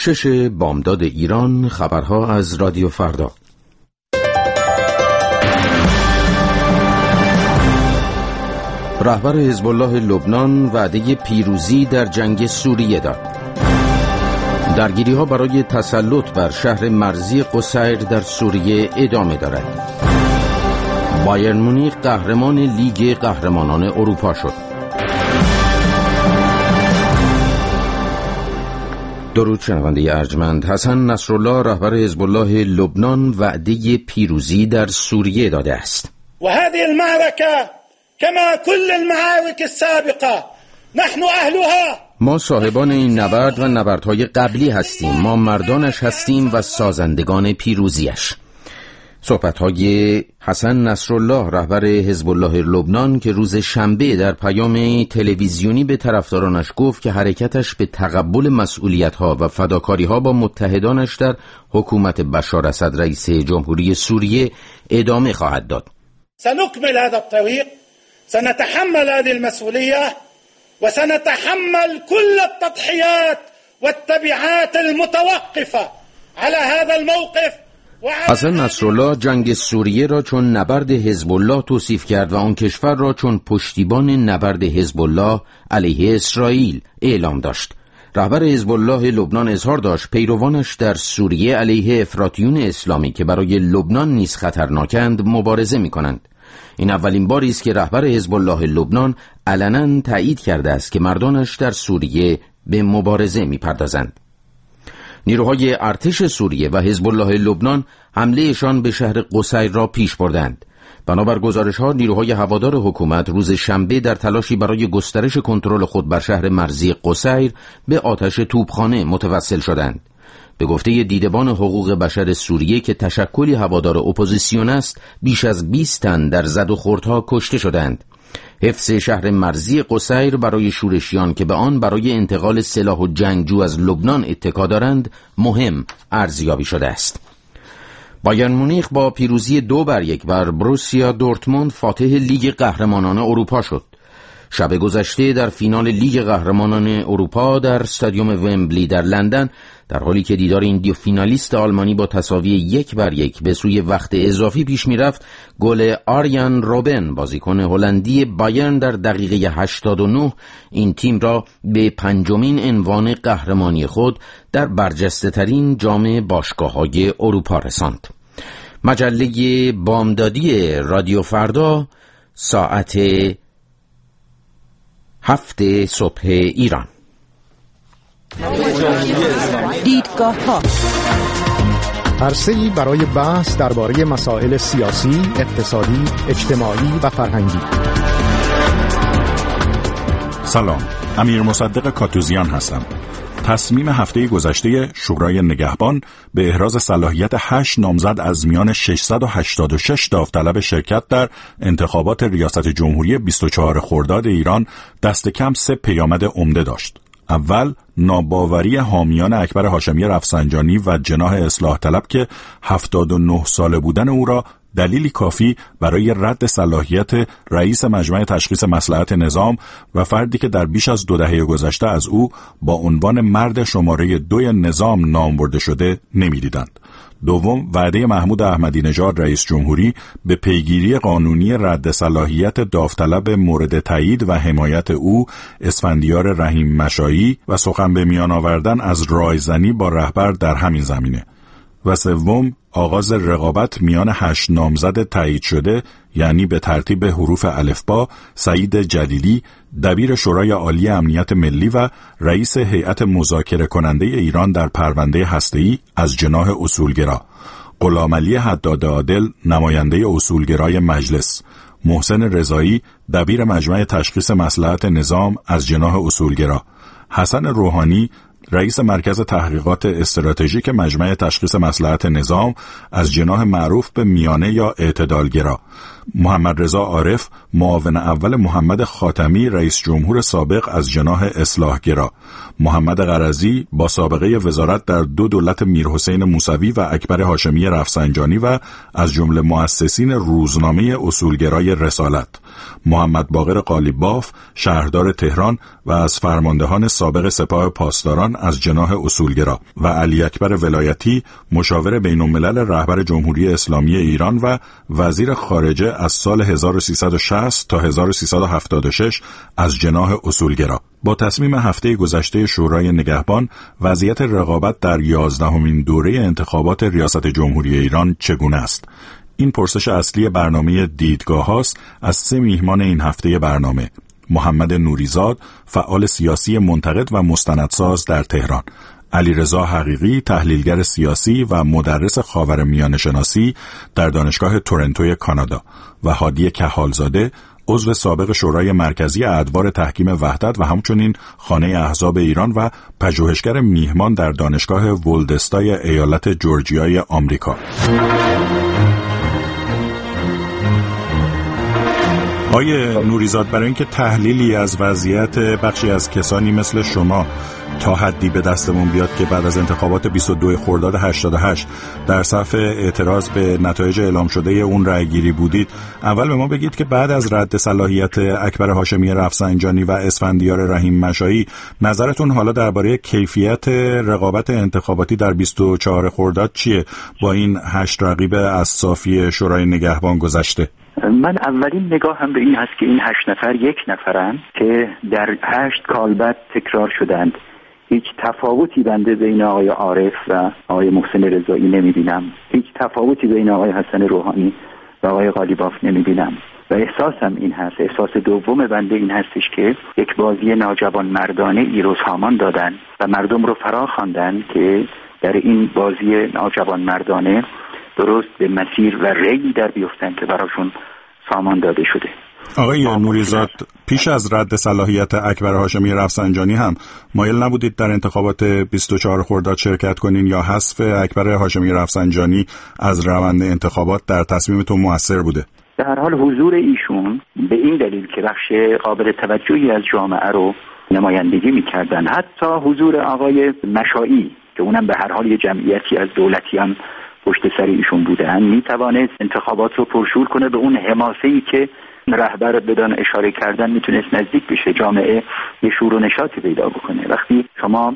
6 بامداد ایران، خبرها از رادیو فردا. رهبر حزب الله لبنان وعده پیروزی در جنگ سوریه داد. درگیری‌ها برای تسلط بر شهر مرزی قصیر در سوریه ادامه دارد. بایرن مونیخ قهرمان لیگ قهرمانان اروپا شد. درود شنونده ارجمند. حسن نصرالله رهبر حزب الله لبنان وعده پیروزی در سوریه داده است. و هذه المعركة كما كل المعارك السابقة نحن اهلها. ما صاحبان این نبرد و نبردهای قبلی هستیم. ما مردانش هستیم و سازندگان پیروزیش. صحبت‌های حسن نصرالله رهبر حزب الله لبنان که روز شنبه در پیام تلویزیونی به طرفدارانش گفت که حرکتش به تقبل مسئولیت‌ها و فداکاری‌ها با متحدانش در حکومت بشار اسد رئیس جمهوری سوریه ادامه خواهد داد. سنكمل هذا الطريق، سنتحمل هذه المسؤولية وسنتحمل كل التضحيات والتبعات المتوقفة على هذا الموقف. حسن نصرالله جنگ سوریه را چون نبرد حزب الله توصیف کرد و آن کشور را چون پشتیبان نبرد حزب الله علیه اسرائیل اعلام داشت. رهبر حزب الله لبنان اظهار داشت پیروانش در سوریه علیه افراطیون اسلامی که برای لبنان نیز خطرناکند مبارزه می‌کنند. این اولین باری است که رهبر حزب الله لبنان علنا تایید کرده است که مردانش در سوریه به مبارزه می‌پردازند. نیروهای ارتش سوریه و حزب الله لبنان حملهشان به شهر قصیر را پیش بردند. بنابر گزارش‌ها نیروهای هوادار حکومت روز شنبه در تلاشی برای گسترش کنترل خود بر شهر مرزی قصیر به آتش توپخانه متوسل شدند. به گفته دیدبان حقوق بشر سوریه که تشکلی هوادار اپوزیسیون است، بیش از 20 تن در زد و خوردها کشته شدند. حفظ شهر مرزی قصیر برای شورشیان که به آن برای انتقال سلاح و جنگجو از لبنان اتکا دارند مهم ارزیابی شده است. بایرن مونیخ با پیروزی 2-1 بر بروسیا دورتموند فاتح لیگ قهرمانان اروپا شد. شب گذشته در فینال لیگ قهرمانان اروپا در استادیوم ومبلی در لندن، در حالی که دیدار این دو فینالیست آلمانی با تساوی 1-1 به سوی وقت اضافی پیش می‌رفت، گل آریان روبن بازیکن هلندی بایرن در دقیقه 89 این تیم را به 5مین عنوان قهرمانی خود در برجسته‌ترین جام باشگاه‌های اروپا رساند. مجله بامدادی رادیو فردا ساعت 7 صبح ایران. دیدگاه‌ها عرصه‌ای برای بحث درباره مسائل سیاسی، اقتصادی، اجتماعی و فرهنگی. سلام، امیر مصدق کاتوزیان هستم. تصمیم هفته گذشته شورای نگهبان به احراز صلاحیت 8 نامزد از میان 686 داوطلب شرکت در انتخابات ریاست جمهوری 24 خرداد ایران دست کم 3 پیامد عمده داشت. اول، ناباوری حامیان اکبر هاشمی رفسنجانی و جناح اصلاح طلب که 79 ساله بودن او را دلیلی کافی برای رد صلاحیت رئیس مجمع تشخیص مصلحت نظام و فردی که در بیش از 2 دهه گذشته از او با عنوان مرد شماره 2 نظام نام برده شده نمی‌دیدند. دوم، وعده محمود احمدی نژاد رئیس جمهوری به پیگیری قانونی رد صلاحیت داوطلب مورد تایید و حمایت او اسفندیار رحیم مشایی و سخن به میان آوردن از رایزنی با رهبر در همین زمینه. و سوم، آغاز رقابت میان 8 نامزد تایید شده، یعنی به ترتیب حروف الفبا، سعید جلیلی دبیر شورای عالی امنیت ملی و رئیس هیئت مذاکره کننده ایران در پرونده هسته‌ای از جناح اصولگرا، غلامعلی حداد عادل نماینده اصولگرای مجلس، محسن رضایی دبیر مجمع تشخیص مصلحت نظام از جناح اصولگرا، حسن روحانی رئیس مرکز تحقیقات استراتژیک مجمع تشخیص مصلحت نظام از جناح معروف به میانه یا اعتدالگرا، محمد رضا عارف معاون اول محمد خاتمی رئیس جمهور سابق از جناح اصلاحگرا، محمد قرضی با سابقه وزارت در 2 دولت میرحسین موسوی و اکبر هاشمی رفسنجانی و از جمله مؤسسین روزنامه اصولگرای رسالت، محمد باقر قالیباف شهردار تهران و از فرماندهان سابق سپاه پاسداران از جناح اصولگرا و علی اکبر ولایتی مشاور بین الملل رهبر جمهوری اسلامی ایران و وزیر خارجه از سال 1360 تا 1376 از جناح اصولگرا. با تصمیم هفته گذشته شورای نگهبان، وضعیت رقابت در 11مین دوره انتخابات ریاست جمهوری ایران چگونه است؟ این پرسش اصلی برنامه دیدگاه هاست از 3 میهمان این هفته برنامه: محمد نوریزاد، فعال سیاسی منتقد و مستندساز در تهران، علیرضا حقیقی، تحلیلگر سیاسی و مدرس خاورمیانه شناسی در دانشگاه تورنتوی کانادا، و هادی کحالزاده، عضو سابق شورای مرکزی ادوار تحکیم وحدت و همچنین خانه احزاب ایران و پژوهشگر میهمان در دانشگاه ولدستای ایالت جورجیای آمریکا. آقای نوریزاد، برای اینکه تحلیلی از وضعیت بخشی از کسانی مثل شما تا حدی به دستمون بیاد که بعد از انتخابات 22 خرداد 88 در صف اعتراض به نتایج اعلام شده اون رأیگیری بودید، اول به ما بگید که بعد از رد صلاحیت اکبر هاشمی رفسنجانی و اسفندیار رحیم مشایی، نظرتون حالا درباره کیفیت رقابت انتخاباتی در 24 خرداد چیه با این 8 رقیب از صافی شورای نگهبان گذشته؟ من اولین نگاه هم به این هست که این 8 نفر 1 نفرن که در 8 کالبد تکرار شدند. هیچ تفاوتی بنده بین آقای عارف و آقای محسن رضایی نمیبینم. هیچ تفاوتی بین آقای حسن روحانی و آقای قالیباف نمیبینم. و احساسم این هست، احساس دوم بنده این هستش که یک بازی ناجوان مردانه ای رو سامان دادن و مردم رو فرا خواندن که در این بازی ناجوان مردانه درست به مسیر و ریلی در بیفتن که براشون سامان داده شده. آقای نوریزاد، پیش از رد صلاحیت اکبر هاشمی رفسنجانی هم مایل نبودید در انتخابات 24 خرداد شرکت کنین یا حذف اکبر هاشمی رفسنجانی از روند انتخابات در تصمیمتون مؤثر بوده؟ به هر حال حضور ایشون به این دلیل که بخش قابل توجهی از جامعه رو نمایندگی می‌کردن، حتی حضور آقای مشایی که اونم به هر حال یه جمعیتی از دولتیان پشت سر ایشون بودن، میتوانست انتخابات رو پرشور کنه به اون حماسه‌ای که رهبر بدان اشاره کردن میتونست نزدیک بشه، جامعه یه شور و نشاطی پیدا بکنه. وقتی شما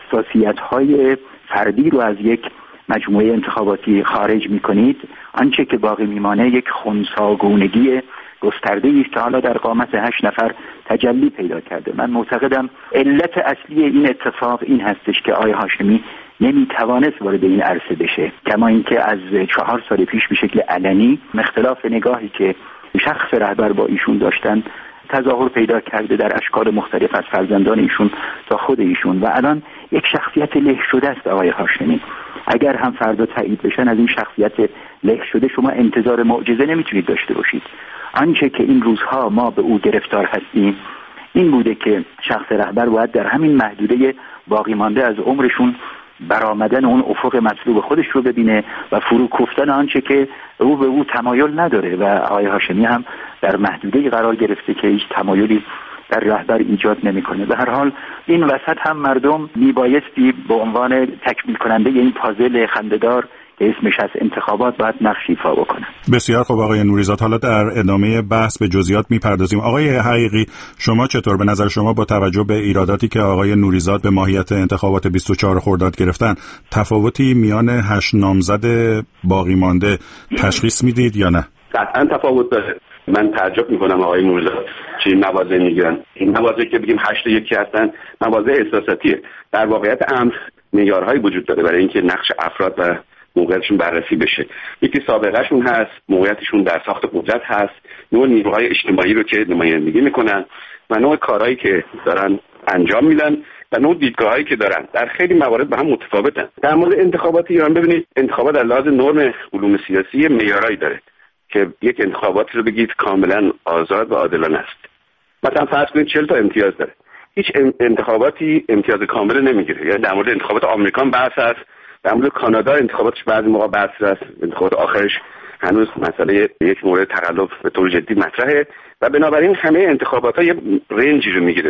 حساسیت‌های فردی رو از یک مجموعه انتخاباتی خارج میکنید، آنچه که باقی میمانه یک خنثی‌گونگی گسترده‌ای است که حالا در قامت 8 نفر تجلی پیدا کرده. من معتقدم علت اصلی این اتفاق این هستش که آقای هاشمی نمیتوانست وارد این عرصه بشه، کما اینکه از 4 سال پیش به شکل علنی اختلاف نگاهی که شخص رهبر با ایشون داشتن تظاهر پیدا کرده در اشکال مختلف، از فرزندان ایشون تا خود ایشون، و الان یک شخصیت له شده است آقای هاشمی. اگر هم فردا تایید بشن از این شخصیت له شده شما انتظار معجزه نمیتونید داشته باشید. آنچه که این روزها ما به او گرفتار هستیم این بوده که شخص رهبر باید در همین محدوده باقی مانده از عمرشون برآمدن اون افق مطلوب خودش رو ببینه و فرو کوفتن آنچه که او به او تمایل نداره، و آقای هاشمی هم در محدوده‌ای قرار گرفته که هیچ تمایلی در رهبر ایجاد نمیکنه. به هر حال این وسط هم مردم میبایستی به عنوان تکمیل کننده این پازل خنده‌دار که اسمش از انتخابات باید نقش ایفا بکنه. بسیار خوب آقای نوریزاد، حالا در ادامه بحث به جزئیات میپردازیم. آقای حقیقی، شما چطور به نظر شما با توجه به ایراداتی که آقای نوریزاد به ماهیت انتخابات 24 خرداد گرفتن، تفاوتی میان 8 نامزد باقی مانده تشخیص میدید یا نه؟ قطعا تفاوت داره. من تعجب میکنم آقای نوریزاد چه مواضع میگیرن. این مواضع که بگیم 8 1 هستن مواضع احساساتیه. در واقعیت امر معیارهایی وجود داره برای اینکه نقش افراد و موقعیتشون بررسی بشه. یکی سابقهشون هست، موقعیتشون در ساخت قدرت هست، نوع نیروهای اجتماعی رو که نمایندگی میکنن و نوع کارهایی که دارن انجام میدن و نوع دیدگاهایی که دارن. در خیلی موارد با هم متفاوتن. در مورد انتخابات ایران ببینید، انتخابات در لحاظ نرم علوم سیاسی معیارایی داره که یک انتخاباتی رو بگید کاملا آزاد و عادلانه است. مثلا فرض کنید 40 تا امتیاز داره. هیچ انتخاباتی امتیاز کامل نمیگیره. یعنی در مورد انتخابات آمریکا بحث هست، در مورد کانادا انتخاباتش بعضی موقع بحث هست، انتخابات آخرش هنوز مسئله یک مورد تقلب به طور جدی مطرحه و بنابراین همه انتخابات‌ها یه رنجی رو میگیره.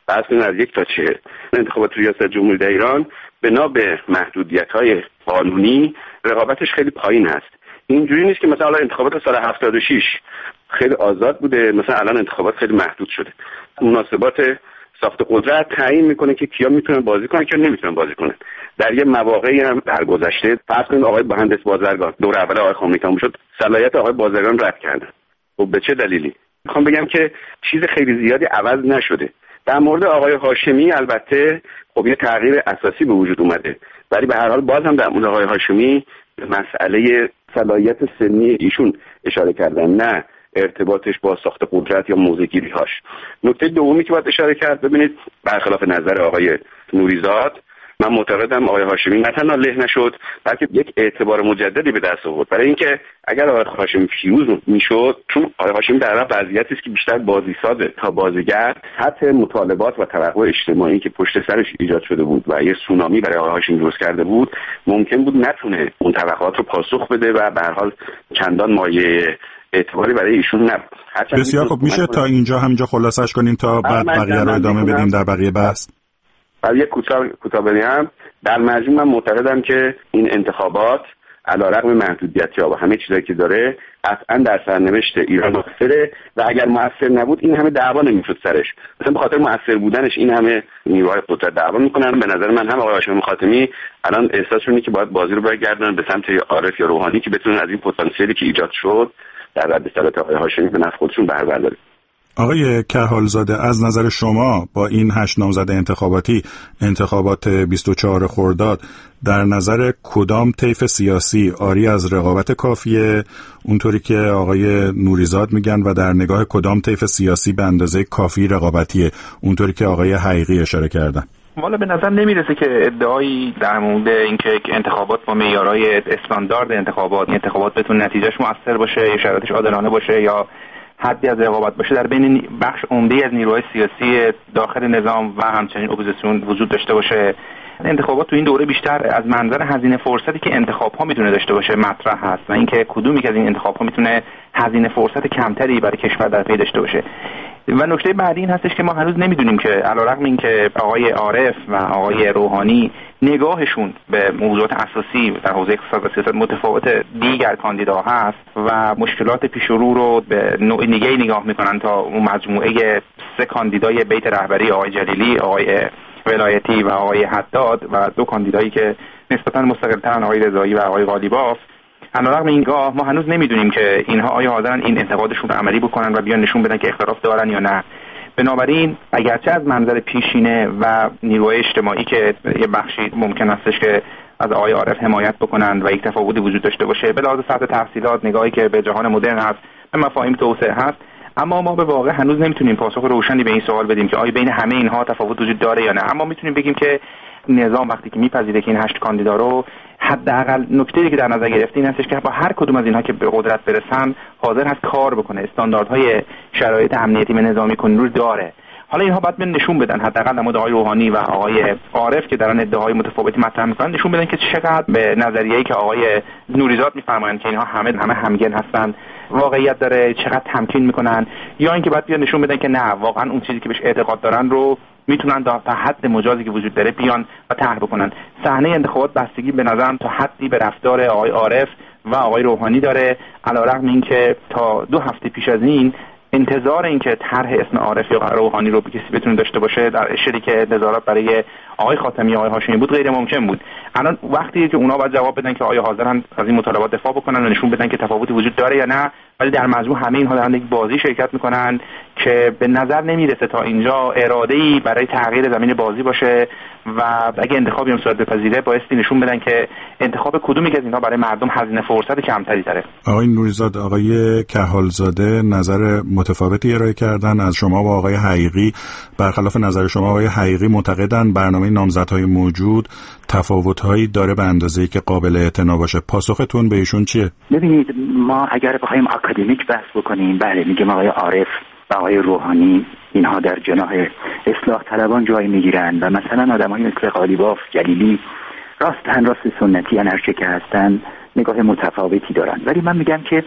فرض کنید از 1 تا 40 انتخابات ریاست جمهوری در ایران بنا به محدودیت‌های قانونی رقابتش خیلی پایین هست. اینجوری نیست که مثلا انتخابات سال 76 خیلی آزاد بوده، مثلا الان انتخابات خیلی محدود شده. مناسبات ساخت قدرت تعیین میکنه که کیا میتونن بازی کنن کیا نمیتونن بازی کنن. در یه مواقعی هم در گذشته فرض کنید آقای مهندس بازرگان دور اول آقای خامنه‌ای تموم شد، صلاحیت آقای بازرگان رد کردن. خب به چه دلیلی؟ میخوام بگم که چیز خیلی زیادی عوض نشده. در مورد آقای هاشمی البته خب یه تغییر اساسی به وجود اومده، ولی به هر حال باز هم در مورد آقای هاشمی به مسئله صلاحیت سنی ایشون اشاره کردن، نه ارتباطش با ساخت قدرت یا موضع‌گیری هاش. نکته دومی که باید اشاره کرد، ببینید برخلاف نظر آقای نوریزاد، من معتقدم آقای هاشمی نه تنها له نشد بلکه یک اعتبار مجددی به دست آورد. برای اینکه اگر آقای هاشمی پیروز میشد، چون آقای هاشمی در واقع وضعیتی است که بیشتر بازیسازه تا بازیگر، حتی مطالبات و توقع اجتماعی که پشت سرش ایجاد شده بود و یه سونامی برای آقای هاشمی درست کرده بود، ممکن بود نتونه اون توقعات رو پاسخ بده و به هر حال چندان مایه اعتباری برای ایشون نبود. بسیار خب، میشه تا اینجا همینجا خلاصش کنیم تا بعد بقیه رو ادامه بدیم در بقیه بحث؟ یک کوتاه بگم، در مجموع من معتقدم که این انتخابات علیرغم محدودیت‌ها و همه چیزایی که داره قطعاً در سرنوشت ایران مؤثره و اگر مؤثر نبود این همه دعوا نمیشد سرش. مثلا به خاطر مؤثر بودنش این همه نیروهای قدرت دعوا میکنن. به نظر من هم آقای هاشمی خاتمی الان احساسشونه که باید بازی رو برگردونن به سمت عارف یا روحانی که بتونن از این پتانسیلی که ایجاد شد در رد سرات آقای هاشمی به نفع خودشون بهره بردارن. آقای کحالزاده، از نظر شما با این 8 نامزد انتخاباتی، انتخابات 24 خرداد، در نظر کدام طیف سیاسی آری از رقابت کافیه اونطوری که آقای نوریزاد میگن و در نگاه کدام طیف سیاسی به اندازه کافی رقابتیه اونطوری که آقای حقیقی اشاره کردن؟ والا به نظر نمیرسه که ادعایی در مورد اینکه انتخابات با معیارهای استاندارد انتخابات بتونه نتیجهش مؤثر باشه یا شرایطش عادلانه باشه یا حدی از رقابت باشه در بین بخش عمده از نیروهای سیاسی داخل نظام و همچنین اپوزیسیون وجود داشته باشه. انتخابات تو این دوره بیشتر از منظر هزینه فرصتی که انتخاب‌ها میتونه داشته باشه مطرح هست و اینکه کدومی که از این انتخاب‌ها میتونه هزینه فرصت کمتری برای کشور در پی داشته باشه. و نکته بعدی این هستش که ما هنوز نمیدونیم که علیرغم اینکه آقای عارف و آقای روحانی نگاهشون به موضوعات اساسی در حوزه اقتصاد و سیاست متفاوت دیگر کاندیداها هست و مشکلات پیش رو به نوع دیگه‌ای نگاه میکنن تا اون مجموعه 3 کاندیدای بیت رهبری، آقای جلیلی، آقای ولایتی و آقای حداد و 2 کاندیدایی که نسبتاً مستقل‌ترن، آقای رضایی و آقای غالیباف. علیرغم این گاه ما هنوز نمیدونیم که اینها آیا حاضرن این اعتقادشون رو عملی بکنن و بیان نشون بدن که اختلاف دارن یا نه. بنابراین اگرچه از منظر پیشینه و نیروهای اجتماعی که یه بخشی ممکن استش که از آقای عارف حمایت بکنن و یک تفاوتی وجود داشته باشه به لحاظ سطح تحصیلات، نگاهی که به جهان مدرن هست، به مفاهیم توسعه هست، اما ما به واقع هنوز نمیتونیم پاسخ روشنی به این سوال بدیم که آیا بین همه اینها تفاوت وجود داره یا نه. اما میتونیم بگیم که نظام وقتی که میپذیره که این 8 کاندیدا رو حداقل نکته‌ای که در نظر گرفته این هستش که با هر کدوم از اینها که به قدرت برسن حاضر هست کار بکنه، استانداردهای شرایط امنیتی و نظامی کنون رو داره. حالا اینها باید نشون بدن، حداقل نماد آقای روحانی و آقای عارف که دارن ادعاهای متفاوتی مطرح میکنن نشون بدن که چقدر به نظریه‌ای که آقای نوریزاد میفرمایند که اینها همه همگن هستن واقعیت داره، چقدر تمکین میکنن، یا اینکه باید بیان نشون بدن که نه واقعا اون چیزی که بهش اعتقاد دارن رو میتونن تا حد مجازی که وجود داره بیان و طرح بکنن. صحنه انتخابات بستگی به نظرم تا حدی به رفتار آقای عارف و آقای روحانی داره، علیرغم اینکه تا 2 هفته پیش از این انتظار اینکه طرح اسم عارف یا روحانی رو به کسی بتونه داشته باشه در اشاری که نظارت برای آقای خاتمی آقای هاشمی بود غیر ممکن بود. الان وقتیه که اونا باید جواب بدن که آیا حاضرن از این مطالبات دفاع بکنن و نشون بدن که تفاوتی وجود داره یا نه، ولی در مجموع همه اینها در یک بازی شرکت میکنن که به نظر نمیرسه تا اینجا اراده‌ای برای تغییر زمین بازی باشه و اگه انتخابی هم صورت بپذیره بایستی نشون بدن که انتخاب کدومی که از اینها برای مردم هزینه فرصت کمتری داره. آقای نوریزاد، آقای کحالزاده نظر متفاوتی ارائه کردن از شما و آقای حقیقی. برخلاف نظر شما آقای حقیقی معتقدن برنامه نامزدهای موجود تفاوت‌هایی داره به اندازه‌ای که قابل اعتنا باشه. پاسختون به ایشون چیه؟ ببینید، ما اگر بخوایم آکادمیک بحث بکنیم، بله میگیم آقای عارف و آقای روحانی اینها در جناح اصلاح طلبان جای میگیرن و مثلا آدمایی مثل غالیباف، جلیلی راست سنتی انرژی که هستن نگاه متفاوتی دارن. ولی من میگم که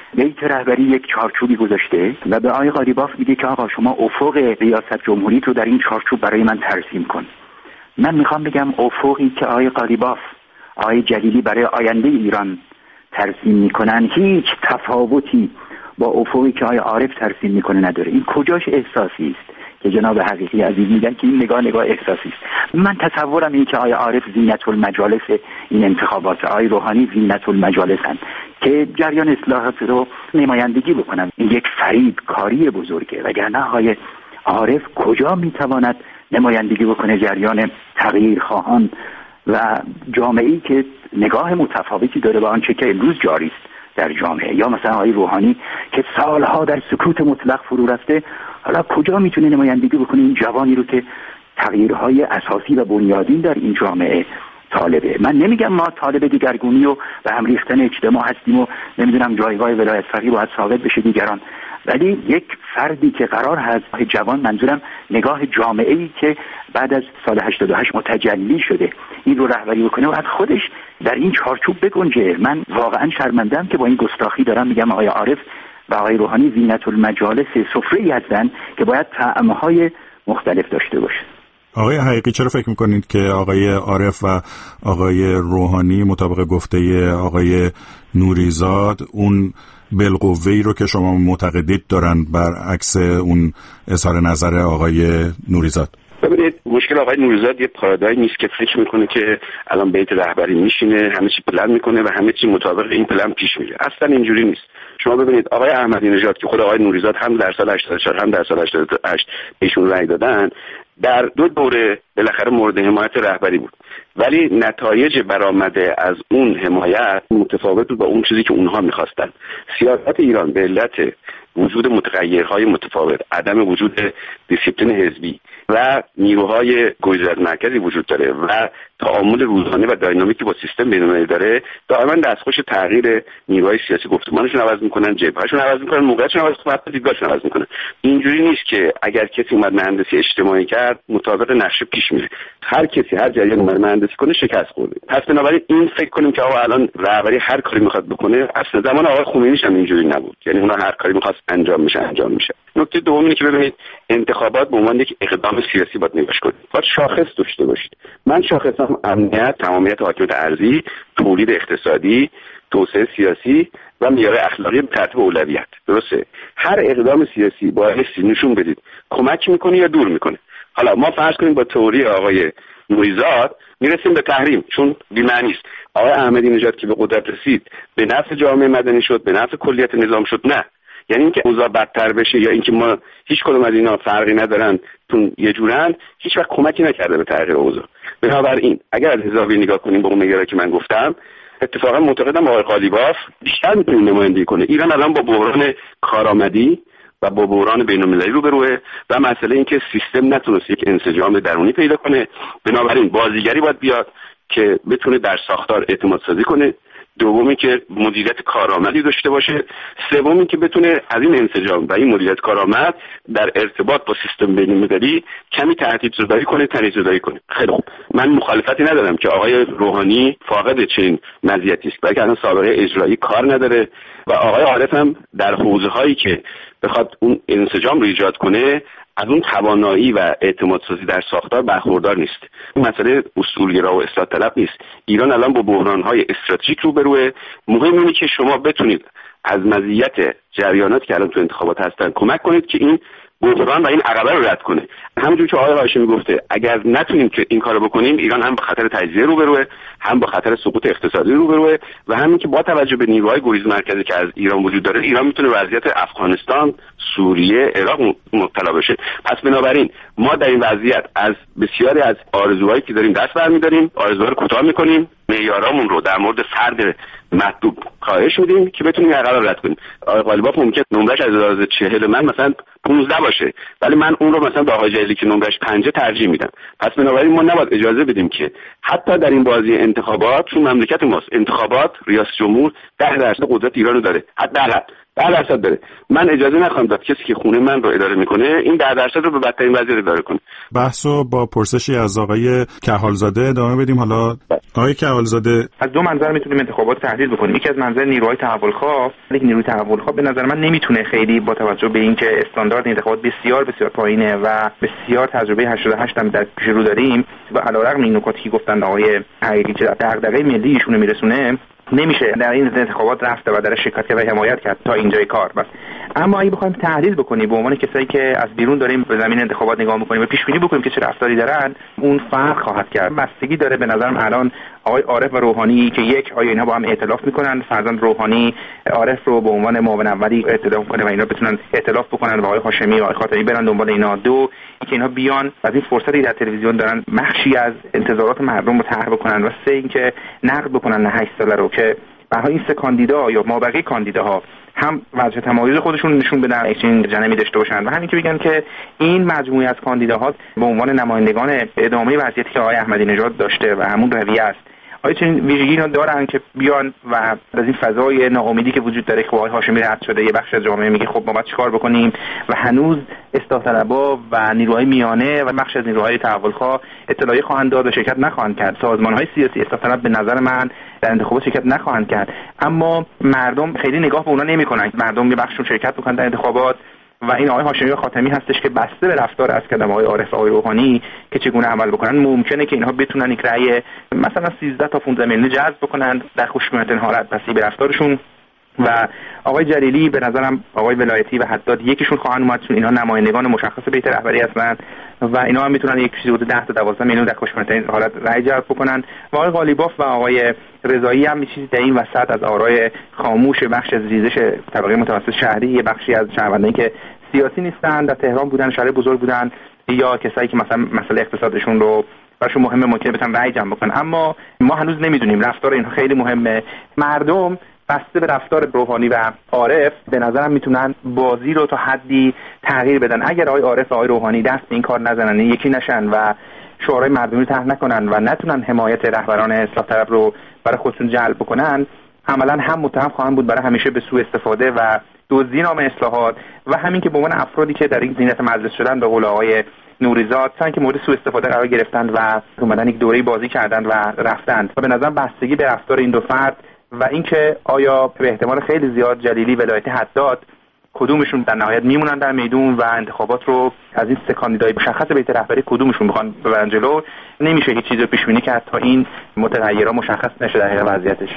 بیت رهبری یک چارچوبی گذاشته و به آقای قالیباف میگه که آقا شما افق ریاست جمهوری رو در این چارچوب برای من ترسیم کن. من میخوام بگم افقی که آقای قالیباف، آقای جلیلی برای آینده ایران ترسیم میکنن هیچ تفاوتی با افقی که آقای عارف ترسیم میکنه نداره. این کجاش احساسی است که جناب حقیقی عزیز میگن که این نگاه احساسی است. من تصورم این که آقای عارف زینت المجالس این انتخابات، آقای روحانی زینت المجالسن که جریان اصلاحات رو نمایندگی بکنن. این یک فریب کاری بزرگه، وگرنه آقای عارف کجا میتواند نمایندگی بکنه جریان تغییر خواهان و جامعه‌ای که نگاه متفاوتی داره با آنچه که امروز جاری است در جامعه، یا مثلا آقای روحانی که سالها در سکوت مطلق فرو رفته، حالا کجا میتونه نمایندگی بکنه این جوانی رو که تغییرهای اساسی و بنیادین در این جامعه طالبه. من نمیگم ما طالب دیگرگونی و به هم ریختن اجتماع هستیم و نمیدونم جایگاه ولایت فقیه باید ثابت بشه دیگران، ولی یک فردی که قرار هست جوان، منظورم نگاه جامعه‌ای که بعد از سال 88 متجلی شده، این رو رهبری بکنه و از خودش در این چارچوب بگنجه. من واقعا شرمنده‌ام که با این گستاخی دارم میگم آقای عارف و آقای روحانی زینت المجالس سفره‌ای هستن که باید طعم‌های مختلف داشته باشه. آقای حقیقی چرا فکر میکنید که آقای عارف و آقای روحانی مطابق گفته آقای نوریزاد اون بالقوه‌ای رو که شما معتقدید دارن برعکس اون اظهار نظر آقای نوریزاد؟ ببینید، مشکل آقای نوریزاد یه پارادایم نیست که فکر میکنه که الان بیت رهبری میشینه، همه چی پلن میکنه و همه چی مطابق این پلن پیش میره. اصلا اینجوری نیست. شما ببینید آقای احمدی نژاد که خود آقای نوریزاد هم در سال 84 هم در سال 88 بهشون رأی دادن، در دو دوره بالاخره مورد حمایت رهبری بود، ولی نتایج برآمده از اون حمایت متفاوت بود با اون چیزی که اونها میخواستن. سیاست ایران به علت وجود متغیرهای متفاوت، عدم وجود دیسیپلین حزبی و نیروهای گریز از مرکزی وجود داره و تعامل روزانه و داینامیکی با سیستم بین‌المللی داره، دائما دستخوش تغییر نیروهای سیاسی گفتمانشون عوض میکنن، جبهه‌شون عوض میکنن، موقعیتشون عوض میکنن، حتی دیدگاهشون عوض میکنن. اینجوری نیست که اگر کسی اومد مهندسی اجتماعی کرد مطابق نقشه پیش میره. هر کسی هر جریان اومد مهندسی کنه شکست خورده. پس بنابراین این فکر کنیم که آقا الان رهبری هر کاری میخواد بکنه، اصلا زمان آقای خمینی هم اینجوری نبود. یعنی اونا هر کاری میخواست انجام میشه. نکته دوم اینه که ببینید انتخابات به عنوان یک اقدام سیاسی باید نگاش کنید. باید شاخص داشته باشید. من شاخصم امنیت، تمامیت حاکمیت ارضی، تولید اقتصادی، توسعه سیاسی و معیار اخلاقی به ترتیب اولویت. درسته؟ هر اقدام سیاسی باید نشون بدید کمک میکنه یا دور میکنه. حالا ما فرض کنیم با تئوری آقای نوریزاد میرسیم به تحریم، چون بی‌معنی است. آقای احمدی نژاد که به قدرت رسید به نفع جامعه مدنی شد، به نفع کلیت نظام شد؟ نه. یعنی اینکه اوضاع بدتر بشه یا اینکه ما هیچ کدوم از اینا فرقی ندارن، تون یه جورن، هیچ وقت کمکی نکرده به تغییر اوضاع. بنابراین اگر از حسابی نگاه کنیم به اون معیاری که من گفتم، اتفاقا معتقدم آقای قالیباف بیشتر میتونه نمایندگی کنه. ایران الان با بحران کارآمدی و با بحران بین‌المللی روبروه و مسئله این که سیستم نتونست یک انسجام درونی پیدا کنه. بنابراین بازیگری باید بیاد که بتونه در ساختار اعتماد سازی کنه. دومی که مدیریت کارآمدی داشته باشه. سومی که بتونه از این انسجام و این مدیریت کارآمد در ارتباط با سیستم بین‌المللی کمی تهدیدزدایی کنه، تنش‌زدایی کنه. خیلی خوب، من مخالفتی ندارم که آقای روحانی فاقد چنین مزیتی است، بلکه الان سابقه اجرایی کار نداره و آقای عارف هم در حوزه‌هایی که بخواد اون انسجام رو ایجاد کنه از اون توانایی و اعتماد سازی در ساختار برخوردار نیست. این مسئله اصولگرا و اصلاح طلب نیست. ایران الان با بحران‌های استراتژیک روبروه. مهم اینه که شما بتونید از مزیت جریاناتی که الان تو انتخابات هستن کمک کنید که این بحران و این عقبه رو رد کنه. همونجور که آقای هاشمی گفته، اگر نتونیم که این کارو بکنیم، ایران هم با خطر تجزیه روبروه، هم با خطر سقوط اقتصادی روبروه و همین که با توجه به نیروهای گریز مرکزی که از ایران وجود داره، ایران میتونه وضعیت افغانستان، سوریه، عراق مبتلا بشه. پس بنابراین ما در این وضعیت از بسیاری از آرزوهایی که داریم دست برمی‌داریم، آرزوها رو کوتاه می‌کنیم، معیارامون رو در مورد فرد مطلوب کاهش میدیم که بتونیم عقب رد کنیم. آقای قالیباف ممکن نمرش از 40 من مثلا 15 باشه، ولی من اون رو مثلا به آقای جلیلی که نمرش 5 ترجیح میدم. پس بنابراین ما نباید اجازه بدیم که حتی در این بازی انتخابات، چون مملکت ماست، انتخابات ریاست جمهور 10% قدرت ایران رو داره، حداقل 10% داره. من اجازه نخواهم داد کسی که خونه من رو اداره میکنه این 10% رو به بدترین وضعیت اداره کنه. بحثو با پرسشی از آقای کحالزاده ادامه بدیم. حالا آقای کهالزاده، از دو منظر میتونیم انتخابات تحلیل بکنیم. یکی از منظر نیروهای تحولخواه، یک نیروی تحولخواه به نظر من نمیتونه خیلی با توجه به اینکه استاندارد انتخابات بسیار بسیار پایینه و بسیار تجربه 88 هم در پیش رو داریم و علیرغم این نکاتی که گفتن آقای حقیقی که دغدغه ملی ایشونو میرسونه، نمیشه در این انتخابات رفته و در شرکت کرد و حمایت کرد تا اینجای کار بس. اما اگه بخوایم تحلیل بکنیم به عنوان کسایی که از بیرون داریم به زمین انتخابات نگاه میکنیم و پیش بینی بکنیم که چه رفتاری دارن، اون فرق خواهد کرد. بستگی داره به نظرم الان آقای عارف و روحانی که یک آیا اینها با هم ائتلاف میکنن، فرزند روحانی عارف رو به عنوان معاون اولی ائتلاف کنه و اینا بتونن ائتلاف بکنن و آقای هاشمی و آقای خاتمی برن دنبال اینا. دو اینکه اینها بیان از این فرصتی در تلویزیون دارن بخشی از انتظارات مردم رو طرح بکنن و سه اینکه نقد بکنن 8 ساله رو که برای این سه کاندیدا یا مابقی کاندیداها هم وجه تمایز خودشون نشون بدن، این جنبی داشته باشن و همین که بگن که این مجموعه از کاندیداها به عنوان نمایندگان ادامه وضعیتی که آقای احمدی نژاد داشته و همون رویه است، آیا چنین ویژگی اینا دارن که بیان و از این فضای ناامیدی که وجود داره که آقای هاشمی رد شده یه بخش از جامعه میگه خب ما باید چیکار بکنیم و هنوز اصلاح طلبا و نیروهای میانه و بخش از نیروهای تحولخواه اطلاعیه خواهند داد و شرکت نخواهند کرد. سازمان‌های سیاسی اصلاح طلب به نظر من در انتخابات شرکت نخواهند کرد، اما مردم خیلی نگاه به اونا نمی‌کنن. مردم یه بخششون شرکت می‌کنن در انتخابات و این آقای هاشمی و خاتمی هستش که بسته به رفتار از کدام آقای عارف و آقای روحانی که چگونه عمل بکنن ممکنه که اینها بتونن یک رأی مثلا 13 تا 15 میلیون جذب بکنن در خوشبینانه حالت پسی به رفتارشون. و آقای جلیلی به نظرم آقای ولایتی و حداد یکیشون خواهند اومد چون اینها نمایندگان مشخص بیت رهبری هستن و اینا هم میتونن یک چیزی حدود 10 تا 12 میلیون در خوشبینانه حالت رأی جلب بکنن و آقای قالیباف و آقای رضایی هم چیزی در این وسط از آرای خاموش بخش از ریزش طبقه متوسط شهری، بخشی از شهروندانی که سیاسی نیستن، در تهران بودن، شهر بزرگ بودن یا کسایی که مثلا مسئله اقتصادشون رو براشون مهمه ممکنه بتونن رأی جمع بکنن. اما ما هنوز نمیدونیم، رفتار اینها خیلی مهمه. مردم بسته به رفتار روحانی و عارف به نظرم میتونن بازی رو تا حدی تغییر بدن. اگر آقای عارف و آقای روحانی دست به این کار نزنن، یکی نشن و شورای مردمی رو طرح نکنن و نتونن حمایت رهبران اصلاح طلب رو برای خودشون جلب بکنن، عملاً هم متهم خواهند بود برای همیشه به سوء استفاده و دزدی نام اصلاحات و همین که به عنوان افرادی که در این زینت مجلس شدن به قول آقای نوریزاد سن که مورد سوء استفاده قرار گرفتن و اومدن یک دوره بازی کردن و رفتن. و به نظر بستگی به رفتار این دو فرد و اینکه آیا به احتمال خیلی زیاد جلیلی ولایتی حداد کدومشون در نهایت میمونن در میدون و انتخابات رو از این سه کاندیدای مشخص بیت رهبری کدومشون بخوان ببرن جلو، نمیشه هیچ چیزی رو پیش بینی کرد تا این متغیرها مشخص نشه در وضعیتش.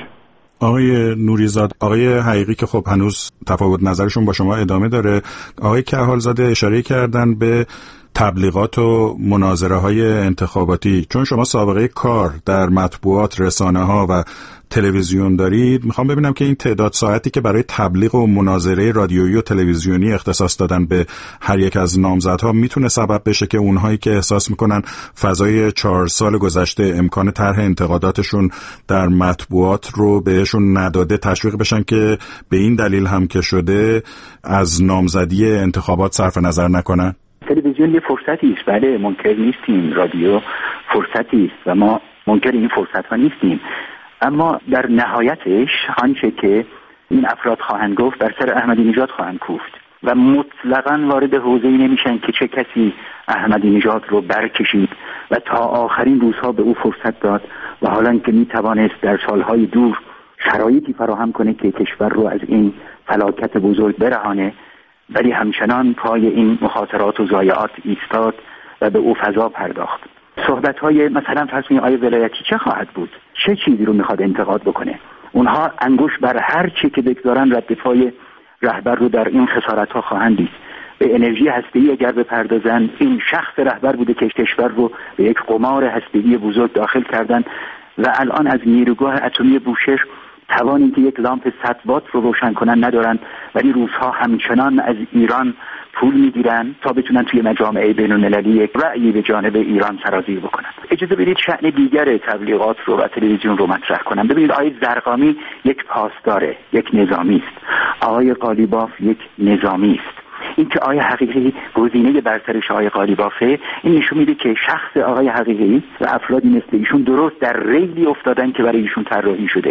آقای نوریزاد، آقای حقیقی که خب هنوز تفاوت نظرشون با شما ادامه داره، آقای کهالزاده اشاره کردن به تبلیغات و مناظره های انتخاباتی. چون شما سابقه کار در مطبوعات، رسانه ها و تلویزیون دارید، میخوام ببینم که این تعداد ساعتی که برای تبلیغ و مناظره رادیویی و تلویزیونی اختصاص دادن به هر یک از نامزدها میتونه سبب بشه که اونهایی که احساس میکنن فضای 4 سال گذشته امکان طرح انتقاداتشون در مطبوعات رو بهشون نداده تشویق بشن که به این دلیل هم که شده از نامزدی انتخابات صرف نظر نکنن. تلویزیون یه فرصتی است، بله منکر نیستیم، رادیو فرصتی است و ما منکر این فرصت ها نیستیم، اما در نهایتش آنچه که این افراد خواهند گفت بر سر احمدی نژاد خواهند کوفت و مطلقاً وارد حوزه‌ای نمیشن که چه کسی احمدی نژاد رو برکشید و تا آخرین روزها به او فرصت داد و حالا که میتوانست در سالهای دور شرایطی فراهم کنه که کشور رو از این فلاکت بزرگ برهانه، ولی همچنان پای این مخاطرات و ضایعات ایستاد و به او فضا پرداخت. صحبت‌های مثلا فرض کنید آیه ولایتی چه خواهد بود؟ چه چیزی رو میخواد انتقاد بکنه؟ اونها انگوش بر هر چی که بگذارن رد پای رهبر رو در این خسارت‌ها خواهند دید. به انرژی هسته‌ای اگر بپردازن، این شخص رهبر بوده که کشور رو به یک قمار هسته‌ای بزرگ داخل کردن و الان از نیروگاه اتمی بوشهر توانی که یک لامپ 100 وات رو روشن کنن ندارن، ولی روس‌ها همچنان از ایران پول میگیرن تا بتونن توی مجامع بین‌المللی یک رأیی به جانب ایران سرازیر بکنن. اجازه بدید شأن دیگر تبلیغات رو و تلویزیون رو مطرح کنم. ببینید آقای زرقامی یک پاسداره، یک نظامی است. آقای قالیباف یک نظامی است. این که آقای حقیقی گزینه برترش آقای قالیبافه، این نشون میده که شخص آقای حقیقی و افرادی مثل ایشون درست در ریلی افتادن که برای ایشون طراحی شده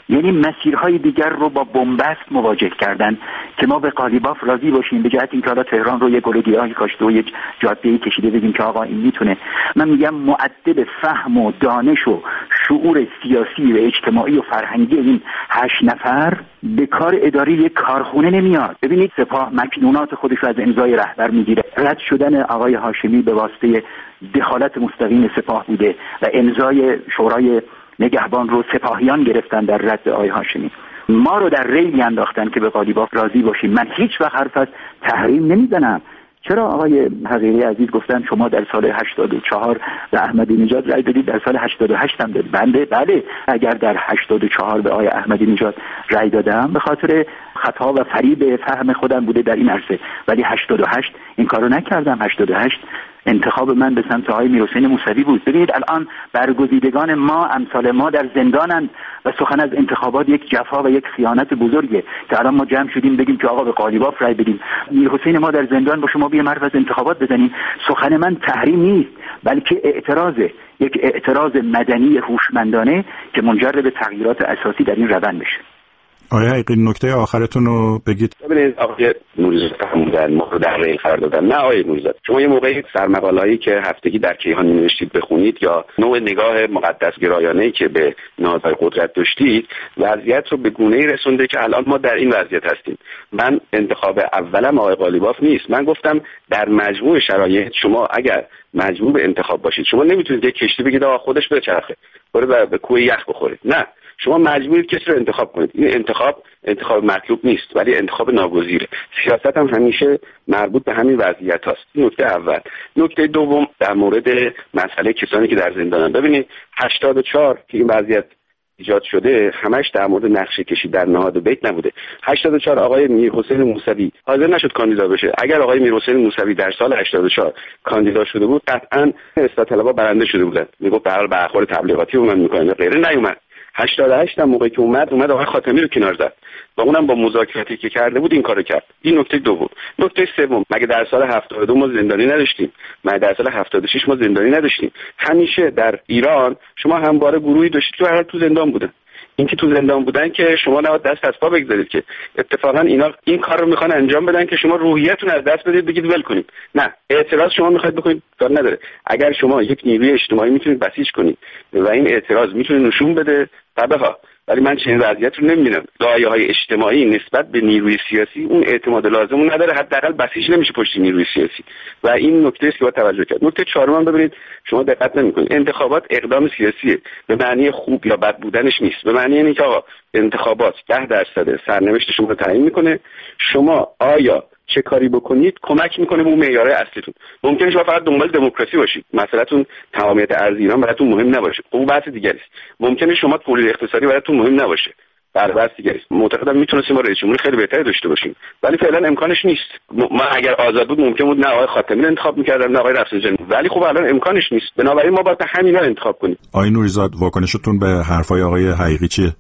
یعنی مسیرهای دیگر رو با بنبست مواجه کردن که ما به قالیباف راضی باشیم به جهت اینکه حالا تهران رو یه گل گیاهی کاشته و یک جاده‌ای کشیده بگیم که آقا این میتونه. من میگم مؤدب فهم و دانش و شعور سیاسی و اجتماعی و فرهنگی این 8 نفر به کار اداری یک کارخونه نمیاد. ببینید سپاه مکنونات خودش رو از امضای رهبر میگیره. رد شدن آقای هاشمی به واسطه دخالت مستقیم سپاه بوده و امضای شورای نگهبان رو سپاهیان گرفتن در رد آقای هاشمی. ما رو در ریلی انداختن که به قالیباف راضی باشیم. من هیچ وقت حرف از تحریم نمیزنم. چرا آقای حقیقی عزیز گفتن شما در سال 84 به احمدی نژاد رأی دادید، در سال 88 هم دادید؟ بله اگر در 84 به آقای احمدی نژاد رأی دادم به خاطر خطا و فریب فهم خودم بوده در این عرصه، ولی 88 این کارو نکردم. 88 انتخاب من به سمت آقای میرحسین موسوی بود. ببینید الان برگزیدگان ما امثال ما در زندانند و سخن از انتخابات یک جفا و یک خیانت بزرگه که الان ما جمع شدیم بگیم که آقا به قالیباف رای بدیم. میرحسین ما در زندان با شما بیام حرف از انتخابات بزنیم. سخن من تحریم نیست بلکه اعتراضه، یک اعتراض مدنی هوشمندانه که منجر به تغییرات اساسی در این روند بشه. آیا حقیقی نکته آخرتون رو بگید؟ ببینید آقای نوریزاده فرمودن ما رو در ریل قرار دادن. نه آقای نوریزاده، شما یه موقعی سرمقاله‌ای که هفتگی در کیهان می‌نوشتید بخونید یا نوع نگاه مقدس گرایانه‌ای که به نهادهای قدرت داشتید، وضعیت رو به گونه‌ای رسونده که الان ما در این وضعیت هستیم. من انتخاب اولم آقای قالیباف نیست. من گفتم در مجموع شرایط شما اگر مجبور به انتخاب باشید، شما نمیتونید یک کشتی بگید آقا خودش بچرخه بره به کوه یخ بخورید. نه، شما مجبورید کسی رو انتخاب کنید. این انتخاب مطلوب نیست ولی انتخاب ناگزیره. سیاست هم همیشه مربوط به همین وضعیت هست. نکته اول. نکته دوم در مورد مسئله کسانی که در زندانن. ببینید 84 که این وضعیت ایجاد شده همش در مورد نقشه کشی در نهاد بیت نبوده. 84 آقای میرحسین موسوی حاضر نشد کاندیدا بشه. اگر آقای میرحسین موسوی در سال 84 کاندیدا شده بود قطعاً اصلاح طلبها برنده شده بودن. میگفت به هر برخورد تبلیغاتی من میکنه غیره نیومد. 88 هم موقعی که اومد آقای خاتمی رو کنار زد و اونم با مذاکراتی که کرده بود این کارو کرد. این نکته دوم. نکته سوم، مگه در سال 72 ما زندانی نداشتیم؟ مگه در سال 76 ما زندانی نداشتیم؟ همیشه در ایران شما همواره گروهی داشتید که هر تو زندان بودن. این که تو زندان بودن که شما نباید دست از پا بگذارید که اتفاقا اینا این کار رو میخوان انجام بدن که شما روحیتون از دست بدید بگید ول کنید. نه، اعتراض شما میخواید بکنید کار نداره. اگر شما یک نیروی اجتماعی میتونید بسیج کنید و این اعتراض میتونه نشون بده تبها، ولی من چنین وضعیت رو نمیبینم. لایه‌های اجتماعی نسبت به نیروی سیاسی اون اعتماد لازم نداره، حداقل بسیج نمیشه پشت نیروی سیاسی و این نکته است که باید توجه کرد. نکته چهارم ببینید شما دقت نمی‌کنید. انتخابات اقدام سیاسیه، به معنی خوب یا بد بودنش نیست. به معنی اینه که آقا انتخابات 10% سرنوشت شما رو تعیین میکنه. شما آیا چه کاری بکنید کمک میکنه به اون معیارهای اصلیتون. ممکنه شما فقط دنبال دموکراسی باشید، مثلاً تمامیت ارض ایران براتون مهم نباشه، خب بحث دیگری است. ممکنه شما تولید اقتصادی براتون مهم نباشه، بحث دیگری است. معتقدم میتونستیم ما رئیس جمهوری خیلی بهتری داشته باشیم، ولی فعلا امکانش نیست. ما اگر آزاد بود ممکن بود نه آقای خاتمی رو انتخاب میکردم نه آقای رفسنجانی، ولی خب الان امکانش نیست. بنابراین ما باید همینا انتخاب کنیم. آقای نوریزاده واکنشتون به حرفای آقای حقیقی چیه؟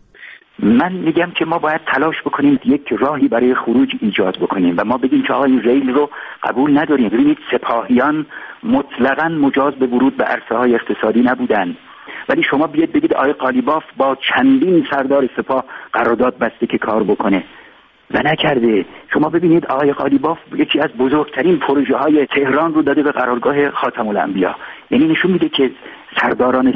من میگم که ما باید تلاش بکنیم یک راهی برای خروج ایجاد بکنیم و ما بگیم که آقا این ریل رو قبول نداریم. ببینید سپاهیان مطلقاً مجاز به ورود به عرصه‌های اقتصادی نبودن، ولی شما بیاید بگید آقای قالیباف با چندین سردار سپاه قرارداد بسته که کار بکنه و نکرده. شما ببینید آقای قالیباف یکی از بزرگترین پروژه های تهران رو داده به قرارگاه خاتم الانبیا. یعنی نشون میده که سرداران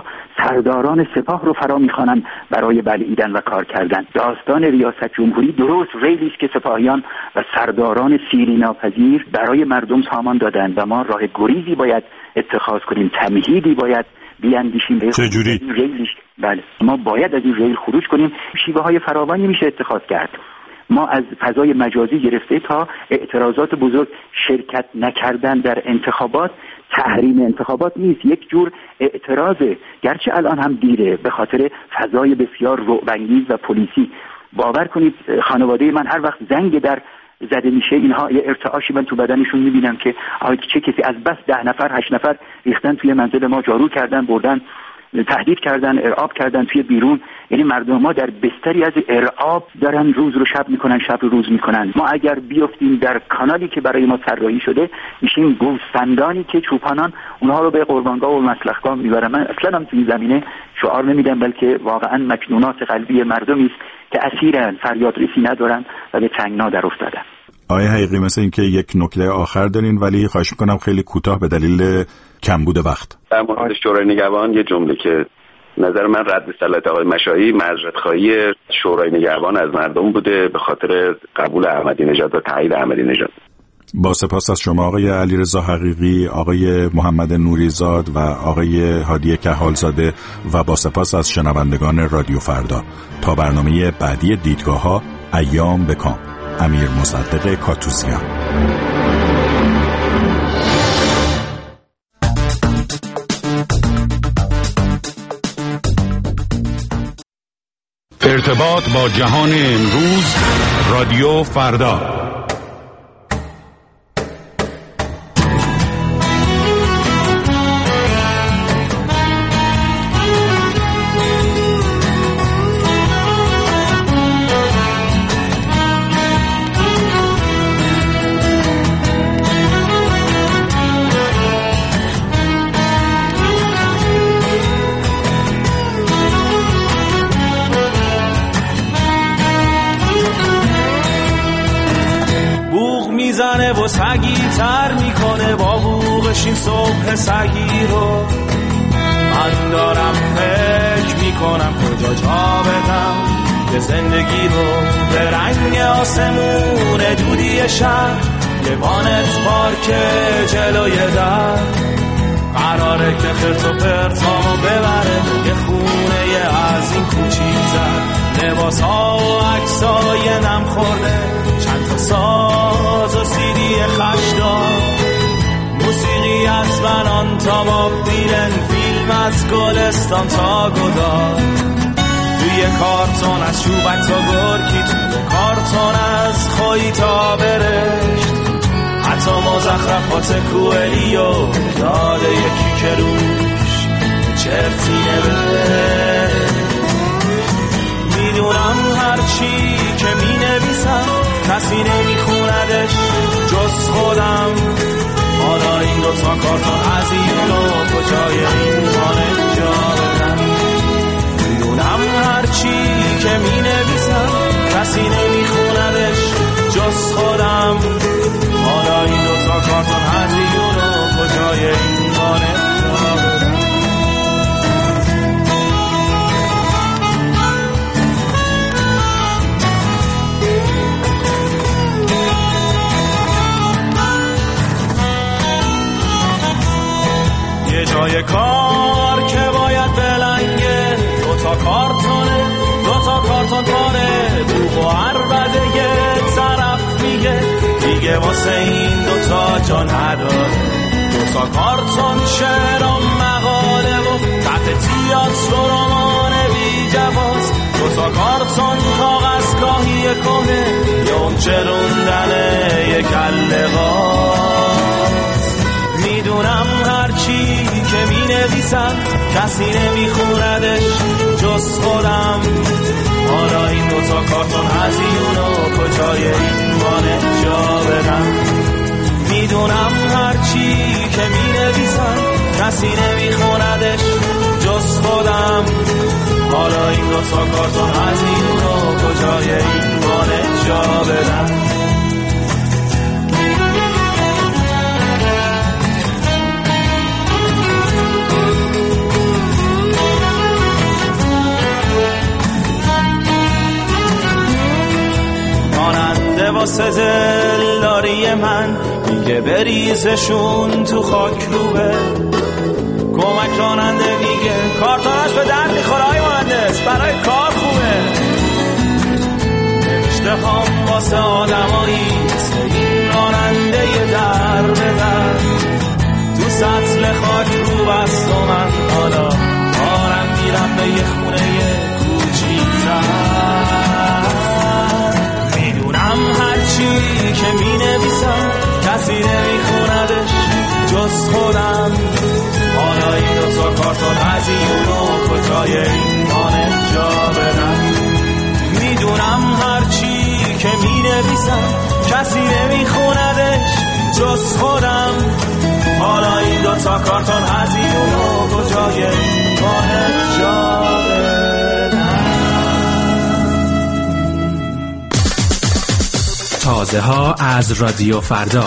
سپاه رو فرا میخوانن برای بلعیدن و کار کردن. داستان ریاست جمهوری درست ریلی است که سپاهیان و سرداران سیری ناپذیر برای مردم سامان دادن و ما راه گریزی باید اتخاذ کنیم، تمهیدی باید بیاندیشیم. چجوری؟ بله، ما باید از این ریل خروج کنیم. شیوه های فراوانی میشه اتخاذ کرد. ما از فضای مجازی گرفته تا اعتراضات بزرگ، شرکت نکردن در انتخابات تحریم انتخابات نیست، یک جور اعتراضه، گرچه الان هم دیره به خاطر فضای بسیار رعب‌انگیز و پلیسی. باور کنید خانواده من هر وقت زنگ در زده میشه اینها یه ارتعاشی من تو بدنشون میبینم که چه کسی از بس 10 نفر 8 نفر ریختن توی منزل ما، جارو کردن، بردن تهدید کردن، ارعاب کردن توی بیرون. یعنی مردم ما در بستری از ارعاب دارن روز رو شب میکنن، شب رو روز میکنن. ما اگر بیافتیم در کانالی که برای ما طراحی شده، میشیم گوسفندانی که چوپانان اونها رو به قربانگاه و مسلخگاه میبرن. من اصلا هم توی زمینه شعار نمیدم، بلکه واقعا مکنونات قلبی مردمی است که اسیرن، فریاد رسی ندارن و به تنگنا در افتادن. آقای حقیقی، مثل این که یک نکته آخر دارین، ولی خواهش میکنم خیلی کوتاه به دلیل کمبود وقت. در مورد شورای نگهبان یه جمله که نظر من رد صلاحیت آقای مشایی معذرت خواهی شورای نگهبان از مردم بوده به خاطر قبول احمدی نژاد و تایید احمدی نژاد. با سپاس از شما آقای علیرضا حقیقی، آقای محمد نوریزاد و آقای هادی کحالزاده و با سپاس از شنوندگان رادیو فردا. تا برنامه بعدی دیدگاه‌ها، ایام بکام. امیر مصدق کاتوزیان. ارتباط با جهان امروز، رادیو فردا. میزنه و سگی تر میکنه با بوغش این صبح سگی رو. من دارم فکر میکنم کجا جا بدم به زندگی رو. به رنگ آسمون دودی شهر یه وانت پارک جلوی در، قراره که خرت و پرتامو ببره یه خونه از این کوچیک‌تر. لباس ها و عکسای نم خورده، چند تا ساز و سیدی خشدار، موسیقی از بنان تا باب دیلن، فیلم از گلستان تا گدار. توی کارتون از چوبک تا گرکی، توی کارتون از خویی تا برشت، حتی مزخرفات کوئلیو داده یکی که روش چرتی نوشت. میدونم هرچی که می نویسم کسی نمیخوندش جز خودم. حالا این دوتا کارتون از اینو کجای این خانه جا بدم. میدونم هرچی که می نویسم کسی نمیخوندش جز خودم. حالا این دوتا کارتون از اینو کجای این خانه جا بدم. یه جای کار که باید بلنگه، دوتا کارتون پاره، بوغ و عربده یه طرف میگه دیگه واسه این دوتا جا نداره. دوتا کارتون شعر و مقاله و تحت تیاتر و رمان بی جواز. دوتا کارتون کاغذ کاهی کنه یا اون چروندن یک کله غاز. میدونم هرچی که می نویسم کسی نمیخوندش جز خودم. حالا این دوتا کارتون هزیونو کجای این وانه جا بدم. میدونم هرچی که می نویسم کسی نمیخوندش جز خودم. حالا این دوتا کارتون هزیونو کجای این وانه جا بدم. واسه دلداری من میگه بریزشون تو خاک روبه. کمک راننده میگه کارتونش به درد میخوره های مهندس، برای کار خوبه. نوشته هم واسه آدمایی این راننده یه در به در، تو سطل خاک رو بست و من حالا دارم میرم به یه خونه کوچیک‌تر. هرچی که می نویسم کسی نمیخوندش جز خودم. حالا این دوتا کارتون هزیونو نیستم، کسی نمیخوندش جز خودم. حالا این دوتا کارتون هزینون رو کجای ماه جا بدم. تازه ها از رادیو فردا.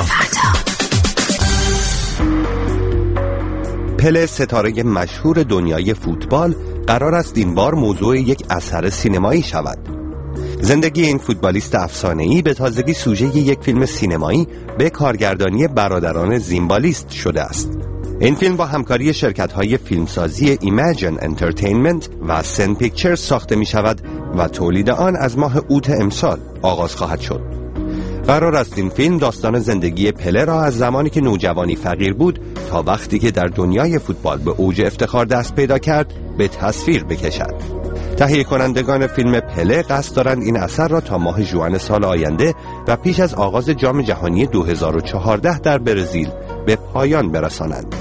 پله، ستاره مشهور دنیای فوتبال، قرار است این بار موضوع یک اثر سینمایی شود. زندگی این فوتبالیست افسانه‌ای به تازگی سوژه یک فیلم سینمایی به کارگردانی برادران زیمبالیست شده است. این فیلم با همکاری شرکت‌های فیلمسازی ایمیجن انترتینمنت و سن پیکچرز ساخته می شود و تولید آن از ماه اوت امسال آغاز خواهد شد. قرار است این فیلم داستان زندگی پله را از زمانی که نوجوانی فقیر بود تا وقتی که در دنیای فوتبال به اوج افتخار دست پیدا کرد به تصویر بکشد. تهیه کنندگان فیلم پله قصد دارند این اثر را تا ماه ژوئن سال آینده و پیش از آغاز جام جهانی 2014 در برزیل به پایان برسانند.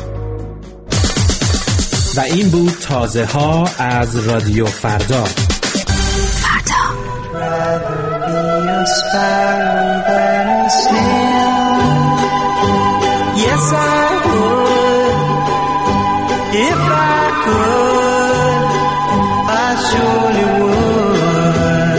و این بود تازه ها از رادیو فردا. Yes, I would. If I could, I surely would.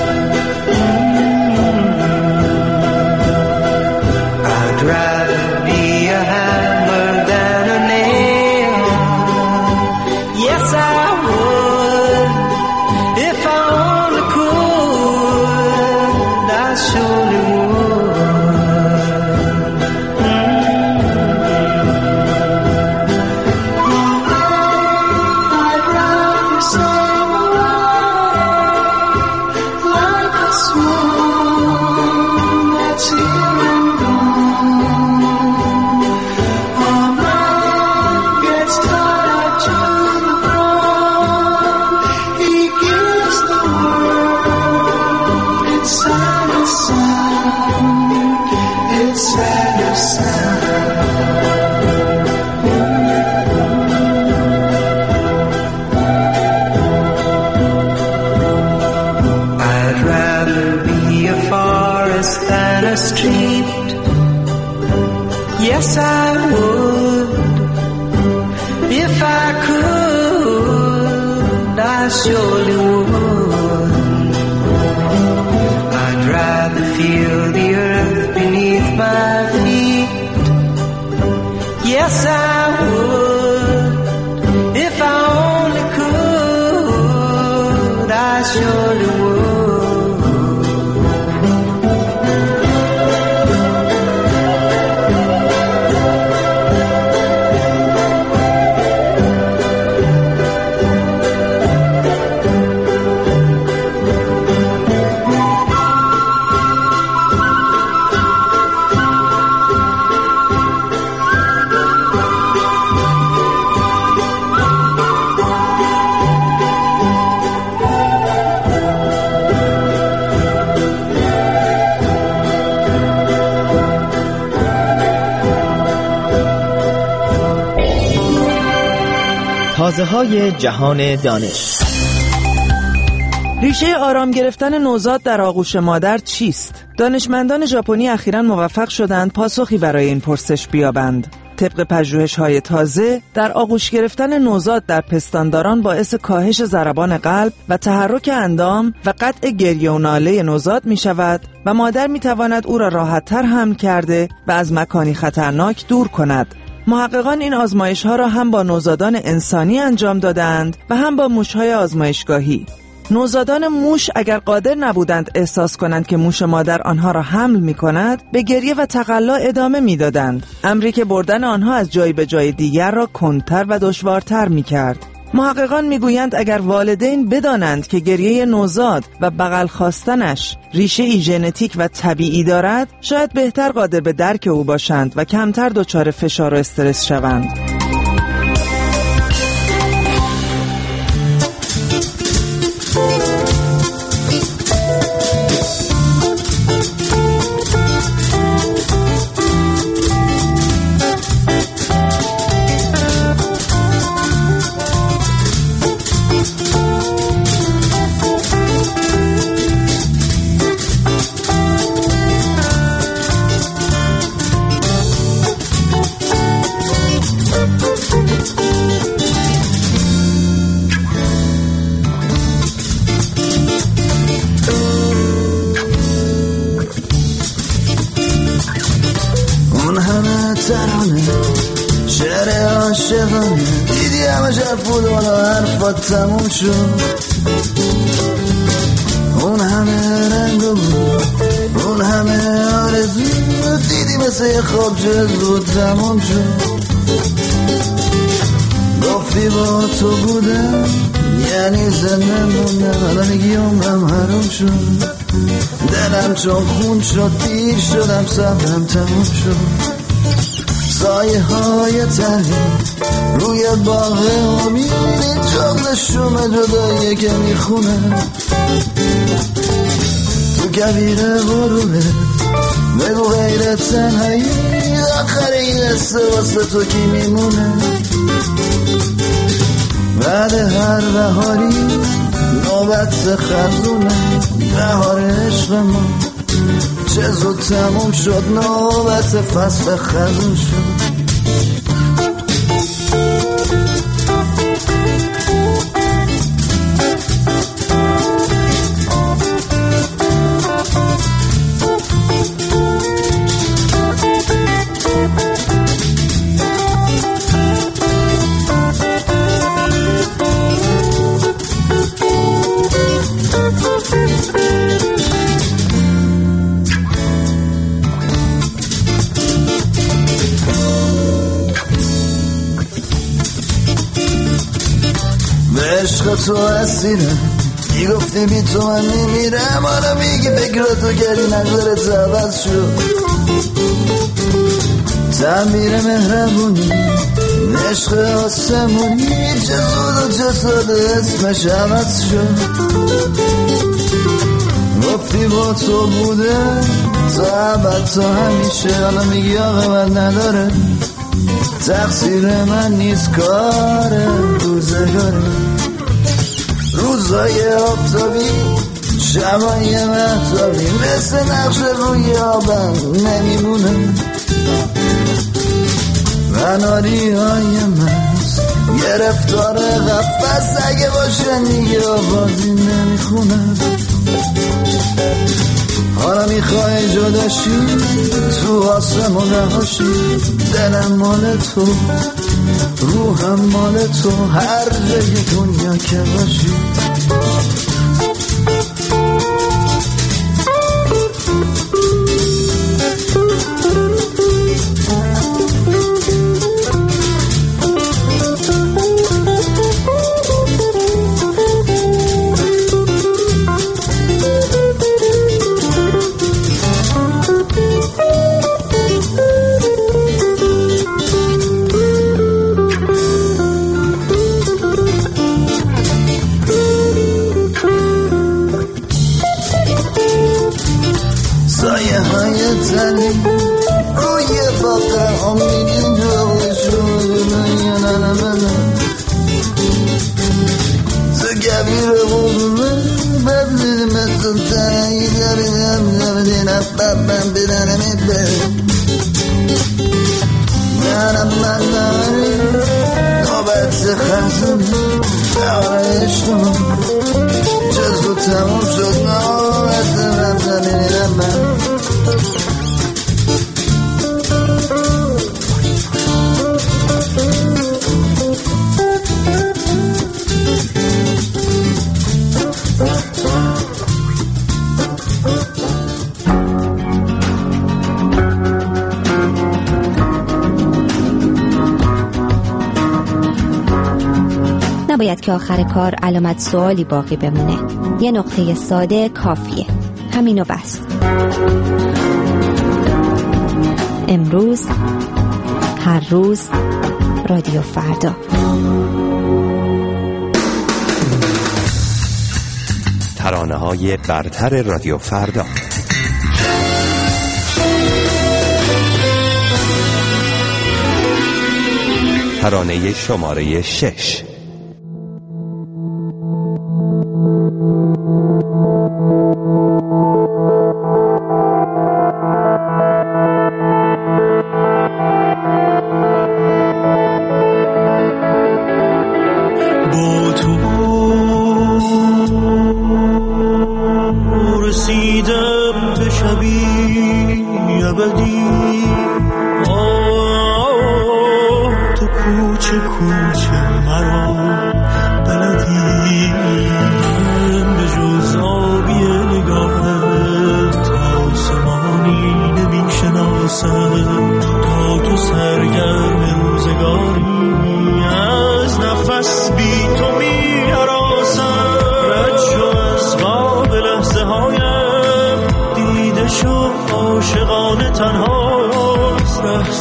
I'd rather be a hammer than a nail. Yes, I would. If I only could, I surely would. Yes, I would. If I could, I surely would. I'd rather feel the earth beneath my feet. Yes, I would. If I only could, I surely would. تازه‌های جهان دانش. ریشه آرام گرفتن نوزاد در آغوش مادر چیست؟ دانشمندان ژاپنی اخیراً موفق شدند پاسخی برای این پرسش بیابند. طبق پژوهش‌های تازه، در آغوش گرفتن نوزاد در پستانداران باعث کاهش ضربان قلب و تحرک اندام و قطع گریه و ناله نوزاد می‌شود و مادر می‌تواند او را راحت‌تر حمل کرده و از مکانی خطرناک دور کند. محققان این آزمایش‌ها را هم با نوزادان انسانی انجام دادند و هم با موش‌های آزمایشگاهی. نوزادان موش اگر قادر نبودند احساس کنند که موش مادر آنها را حمل می‌کند، به گریه و تقلا ادامه می‌دادند، امری که بردن آنها از جای به جای دیگر را کندتر و دشوارتر می‌کرد. محققان میگویند اگر والدین بدانند که گریه نوزاد و بغل خواستنش ریشه‌ای ژنتیک و طبیعی دارد، شاید بهتر قادر به درک او باشند و کمتر دچار فشار و استرس شوند. ترانه شعر عاشقانه دیدی همه شب فوتبال و حرفات تموم شد اون همه رنگ بود اون همه آرزو دیدی مثل یه خواب جزو تموم شد گفتی با تو بودم یعنی زنده موندم الان میگی عمرم حروم شد دلم چون خون شد پیر شدم صبرم تموم شد سایه های تنی روی باغ امید جغل شوم جداییه که میخونه تو کبیر غروبه بگو غیر تنهایی آخر این قصه واسه تو کی میمونه بعد هر بهاری نوبت خزونه بهار عشق ما چه زود تموم شد نوبت فصل خزون شد عشق تو اسیرم میگفتی بی تو من میمیرم حالا میگی فکراتو کردی نظرت عوض شد تعمیر مهربونی عشق آسمونی چه زود و چه ساده اسمش عوض شد گفتی با تو بوده تا ابد تا همیشه حالا میگی آقا من نداره تقصیر من نیست کار روزگاره روزای آفتابی شبای مهتابی مثل نقش روی آبم نمیمونه مناری های مست گرفتار قفص اگه باشه دیگه آوازی نمیخونه حالا میخوای جداشی تو آسمون رهاشی دلم مال تو روحم مال تو هر جای دنیا که باشی سایه های تنی روی باقه امیدین جاوی شد تو گبیر غروبه بدلید مثل تنهی دبیدین افبم بیدنم ایده من داری نوبت خزونی بهار عشق چه زود تموم شد نوبت زمینم من نباید که آخر کار علامت سوالی باقی بمونه. یه نقطه ساده کافیه. همینو بس. امروز، هر روز، رادیو فردا. ترانه‌های برتر رادیو فردا. ترانه شماره 6. رسیدم به شبی ابدی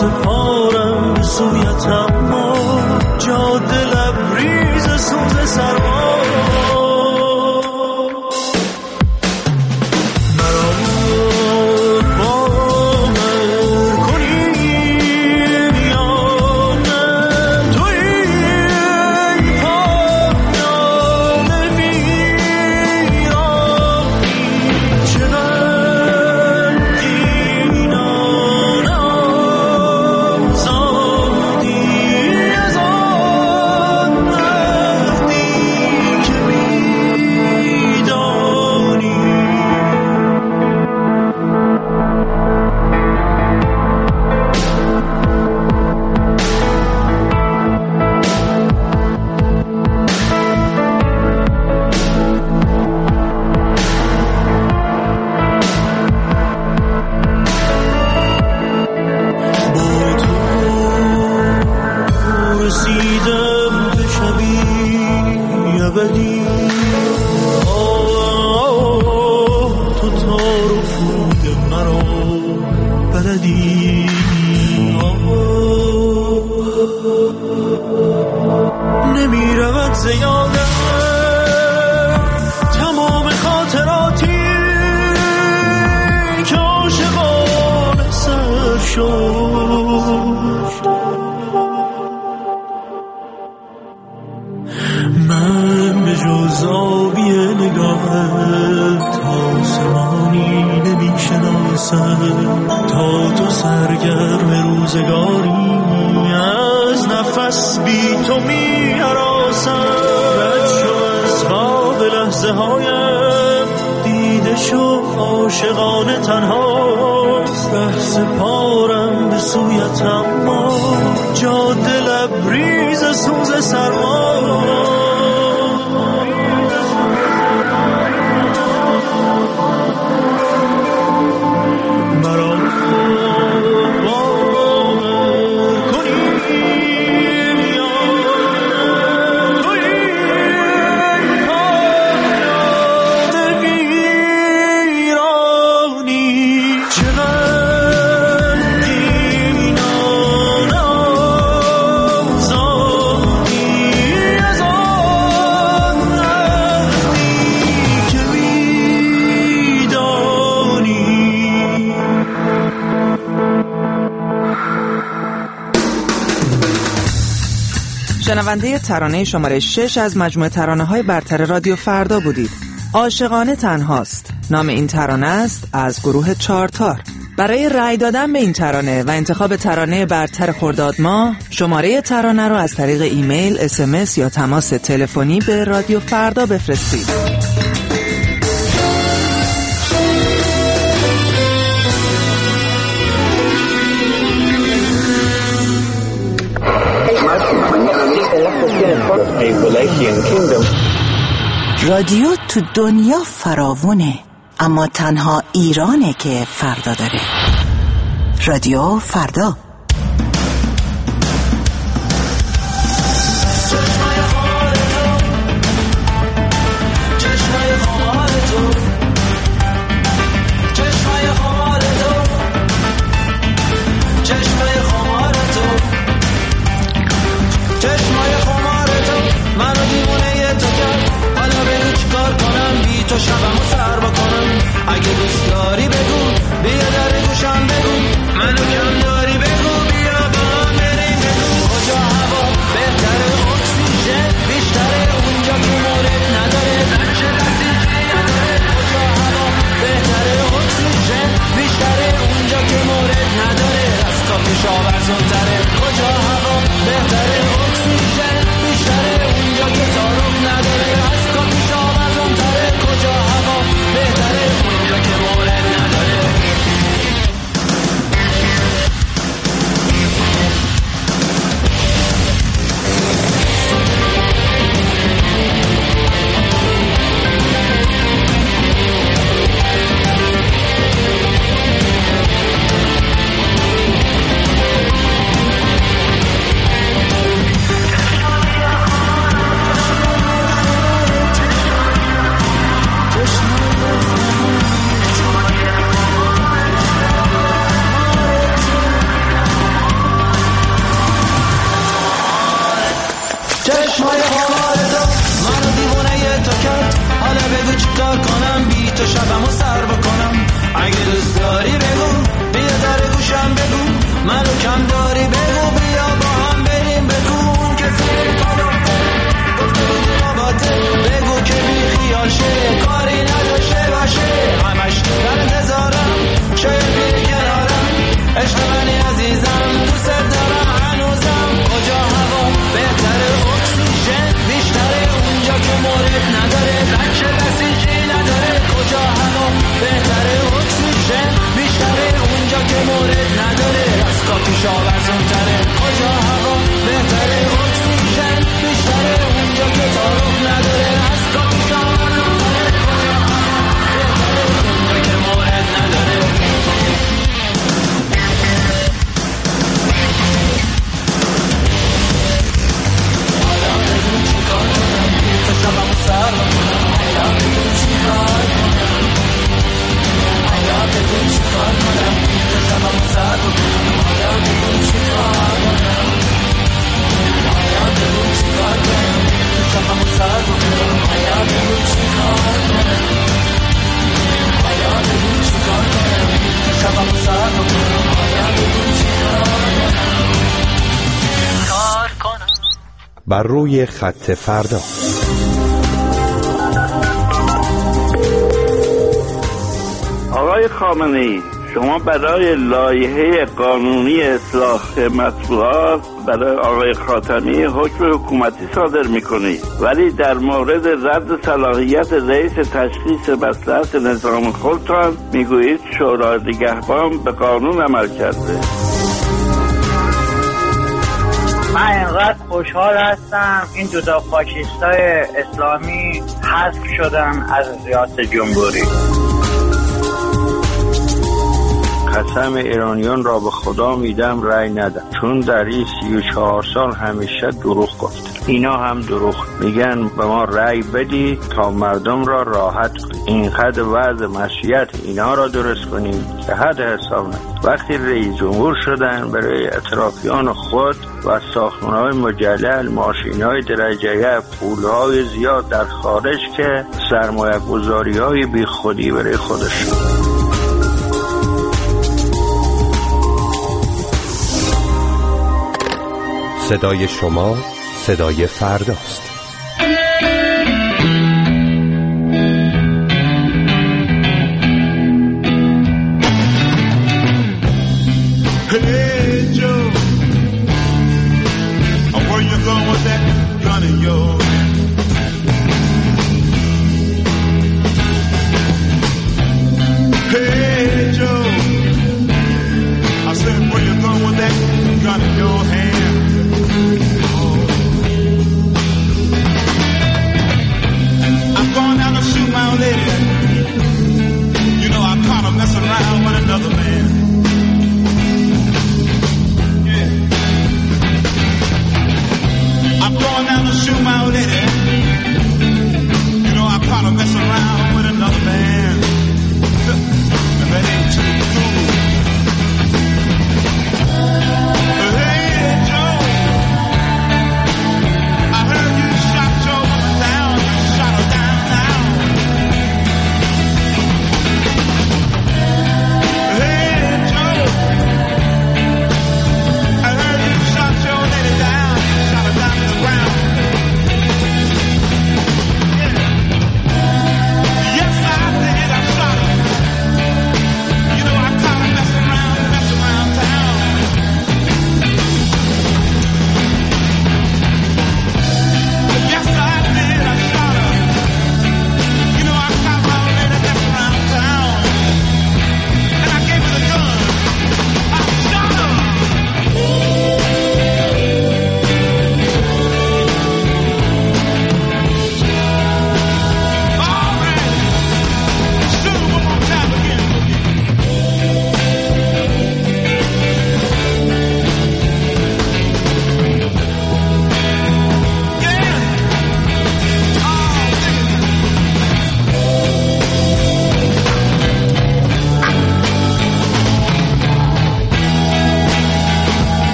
سپارم به سویت اما جاده لبریز سوز سرما تا تو سرگرم روزگاری از نفس بی تو می هراسم رد شو از خواب لحظه هایم دیده شو عاشقانه تنهاست ره سپارم به سویت اما جاده لبریز سوز سرما شنونده ترانه شماره 6 از مجموعه ترانه‌های برتر رادیو فردا بودید. عاشقانه تنهاست نام این ترانه است از گروه چارتار. برای رأی دادن به این ترانه و انتخاب ترانه برتر خرداد ماه شماره ترانه رو از طریق ایمیل، SMS یا تماس تلفنی به رادیو فردا بفرستید. رادیو تو دنیا فراوونه اما تنها ایرانه که فردا داره. رادیو فردا. تو شبمو سر بکنم اگه دوست داری بگو بیا در گوشم بگو منو کم داری بگو بیا با هم بریم بگو کجا هوا بهتره اکسیژن بیشتره اونجا که مورد نداره بچه دستیجی نداره کجا هوا بهتره اکسیژن بیشتره اونجا که مورد نداره از کافی شاورزون تره کجا هوا بهتره اکسیژن بیشتره اونجا که تعارف نداره از کافی شاورزون تره کجا هوا تا شبمو سر بکنم. اگه دوست داری بگو بیا در گوشم بگو منو کم داری بگو بیا با هم بریم بگو کسی گفته بودی رابطه بگو که بی خیال شه کاری نداشته باشه همش در انتظارم شاید بری کنارم عشق منی عزیزم دوست دارم هنوزم کجا هوا بهتره اکسیژن بیشتره اونجا که مورد نداره بچه بسیجی نداره کجا هوا بهتره اکسیژن بیشتره اونجا که مورد نداره از کافیش آورزون تره کجا هوا بهتره اکسیژن بیشتره اونجا که تعارف نداره از کافیش آورزون تره کجا هوا بهتره اونجا که مورد نداره. حالا بگو چی کار کنم تا شبمو سر بکنم. حالا بگو چی کار کنم. حالا بگو چی کار کنم تا شبمو سر بکنم. حالا بگو چی کار کنم. حالا بگو چی کار کنم تا شبمو سر بکنم. حالا بگو چی کار کنم. حالا بگو چی کار کنم تا شبمو سر بکنم. حالا بگو چی کار کنم. بر روی خط فردا. آقای خامنه‌ای، شما برای لایحه قانونی اصلاح مطبوعات برای آقای خاتمی حکم حکومتی صادر می‌کنید، ولی در مورد رد صلاحیت رئیس تشخیص مصلحت نظام خودتان میگویید شورای نگهبان به قانون عمل کرده. من اینقدر خوشحال هستم این دوتا فاشیستای اسلامی حذف شدن از ریاست جمهوری. قسم ایرانیان را به خدا میدم رأی ندم، چون در این 34 سال همیشه دروغ گفت. اینا هم دروغ میگن به ما رأی بدی تا مردم را راحت کنیم، اینقدر وضع مشیت اینا را درست کنیم که حد حساب نداریم. وقتی رئیس جمهور شدن برای اطرافیان خود و ساختمان‌های مجلل، ماشین‌های درجه یک، پول‌های زیاد در خارج که سرمایه‌گذاری‌های بیخودی برای خودشون. صدای شما صدای فرداست.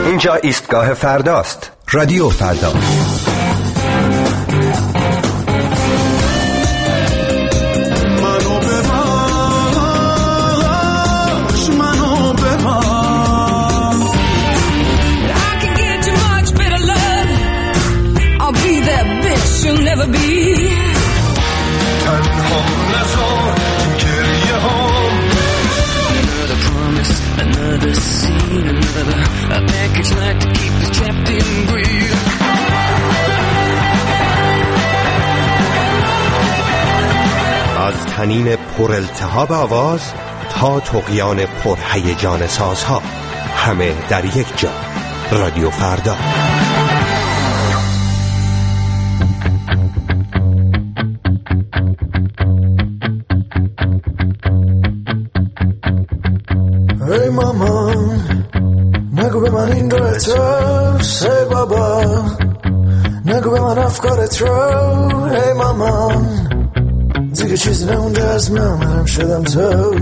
اینجا ایستگاه فرداست. رادیو فردا. You'll never be تنها نزار گریه هم Another promise, another scene, another a package like to keep us trapped in greed. از طنین پر التهاب آواز تا طغیان پر هیجان سازها، همه در یک جا. رادیو فردا. ای مامان نگو به من این رو اتراس، ای بابا نگو به من افکارت رو. ای مامان دیگه چیزی نمونده از منم شدم تو.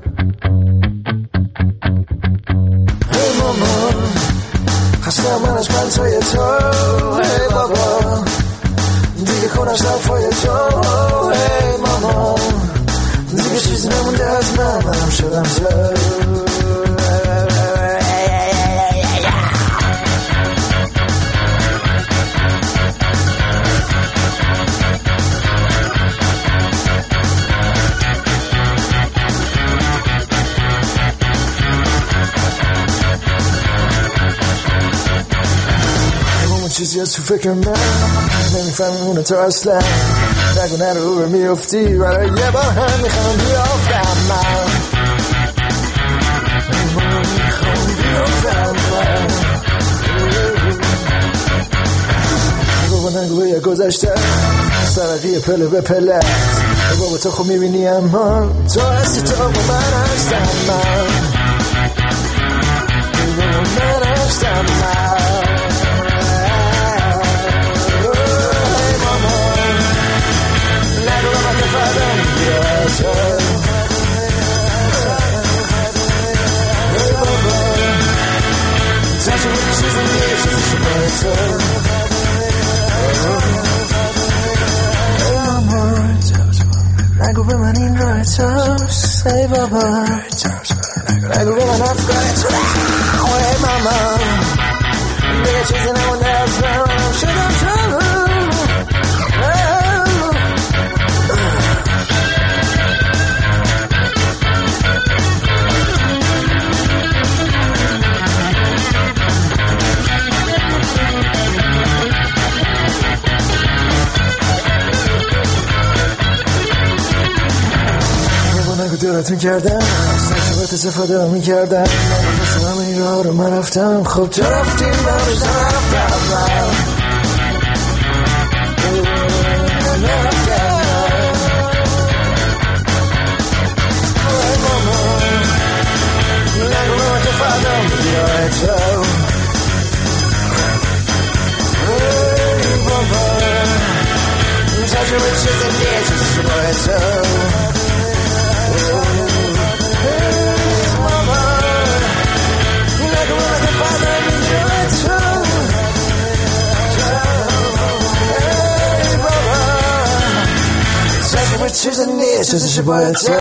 ای مامان خستم من از پنتای تو. ای بابا دیگه کن از حرفای تو. ای مامان دیگه چیزی نمونده از منم شدم تو. چیزی از تو فکر من نمیفهمی اونو تو اصلا. نگو نرو رو میفتی برای یه بار هم میخوام بیافتم من. بابا نگو یه گذشته سرقی پله به پله. بابا تو خب میبینی اما تو هستی تو با من هستم من. من هستم من. نگو به من این رو اتاس. ای بابا نگو به من افکارت رو. ای ماما دیگه چیزی نمونده از من شدم تو. دورتون کردم سرشبت استفاده هم میکردم. من همه این راه رو من رفتم. خب تو رفتیم من رفتم ای ماما نگو به من که فردم بیای تو. ای بابا تجربه چیزی نیست باید تو. چیز نیست چیزش باید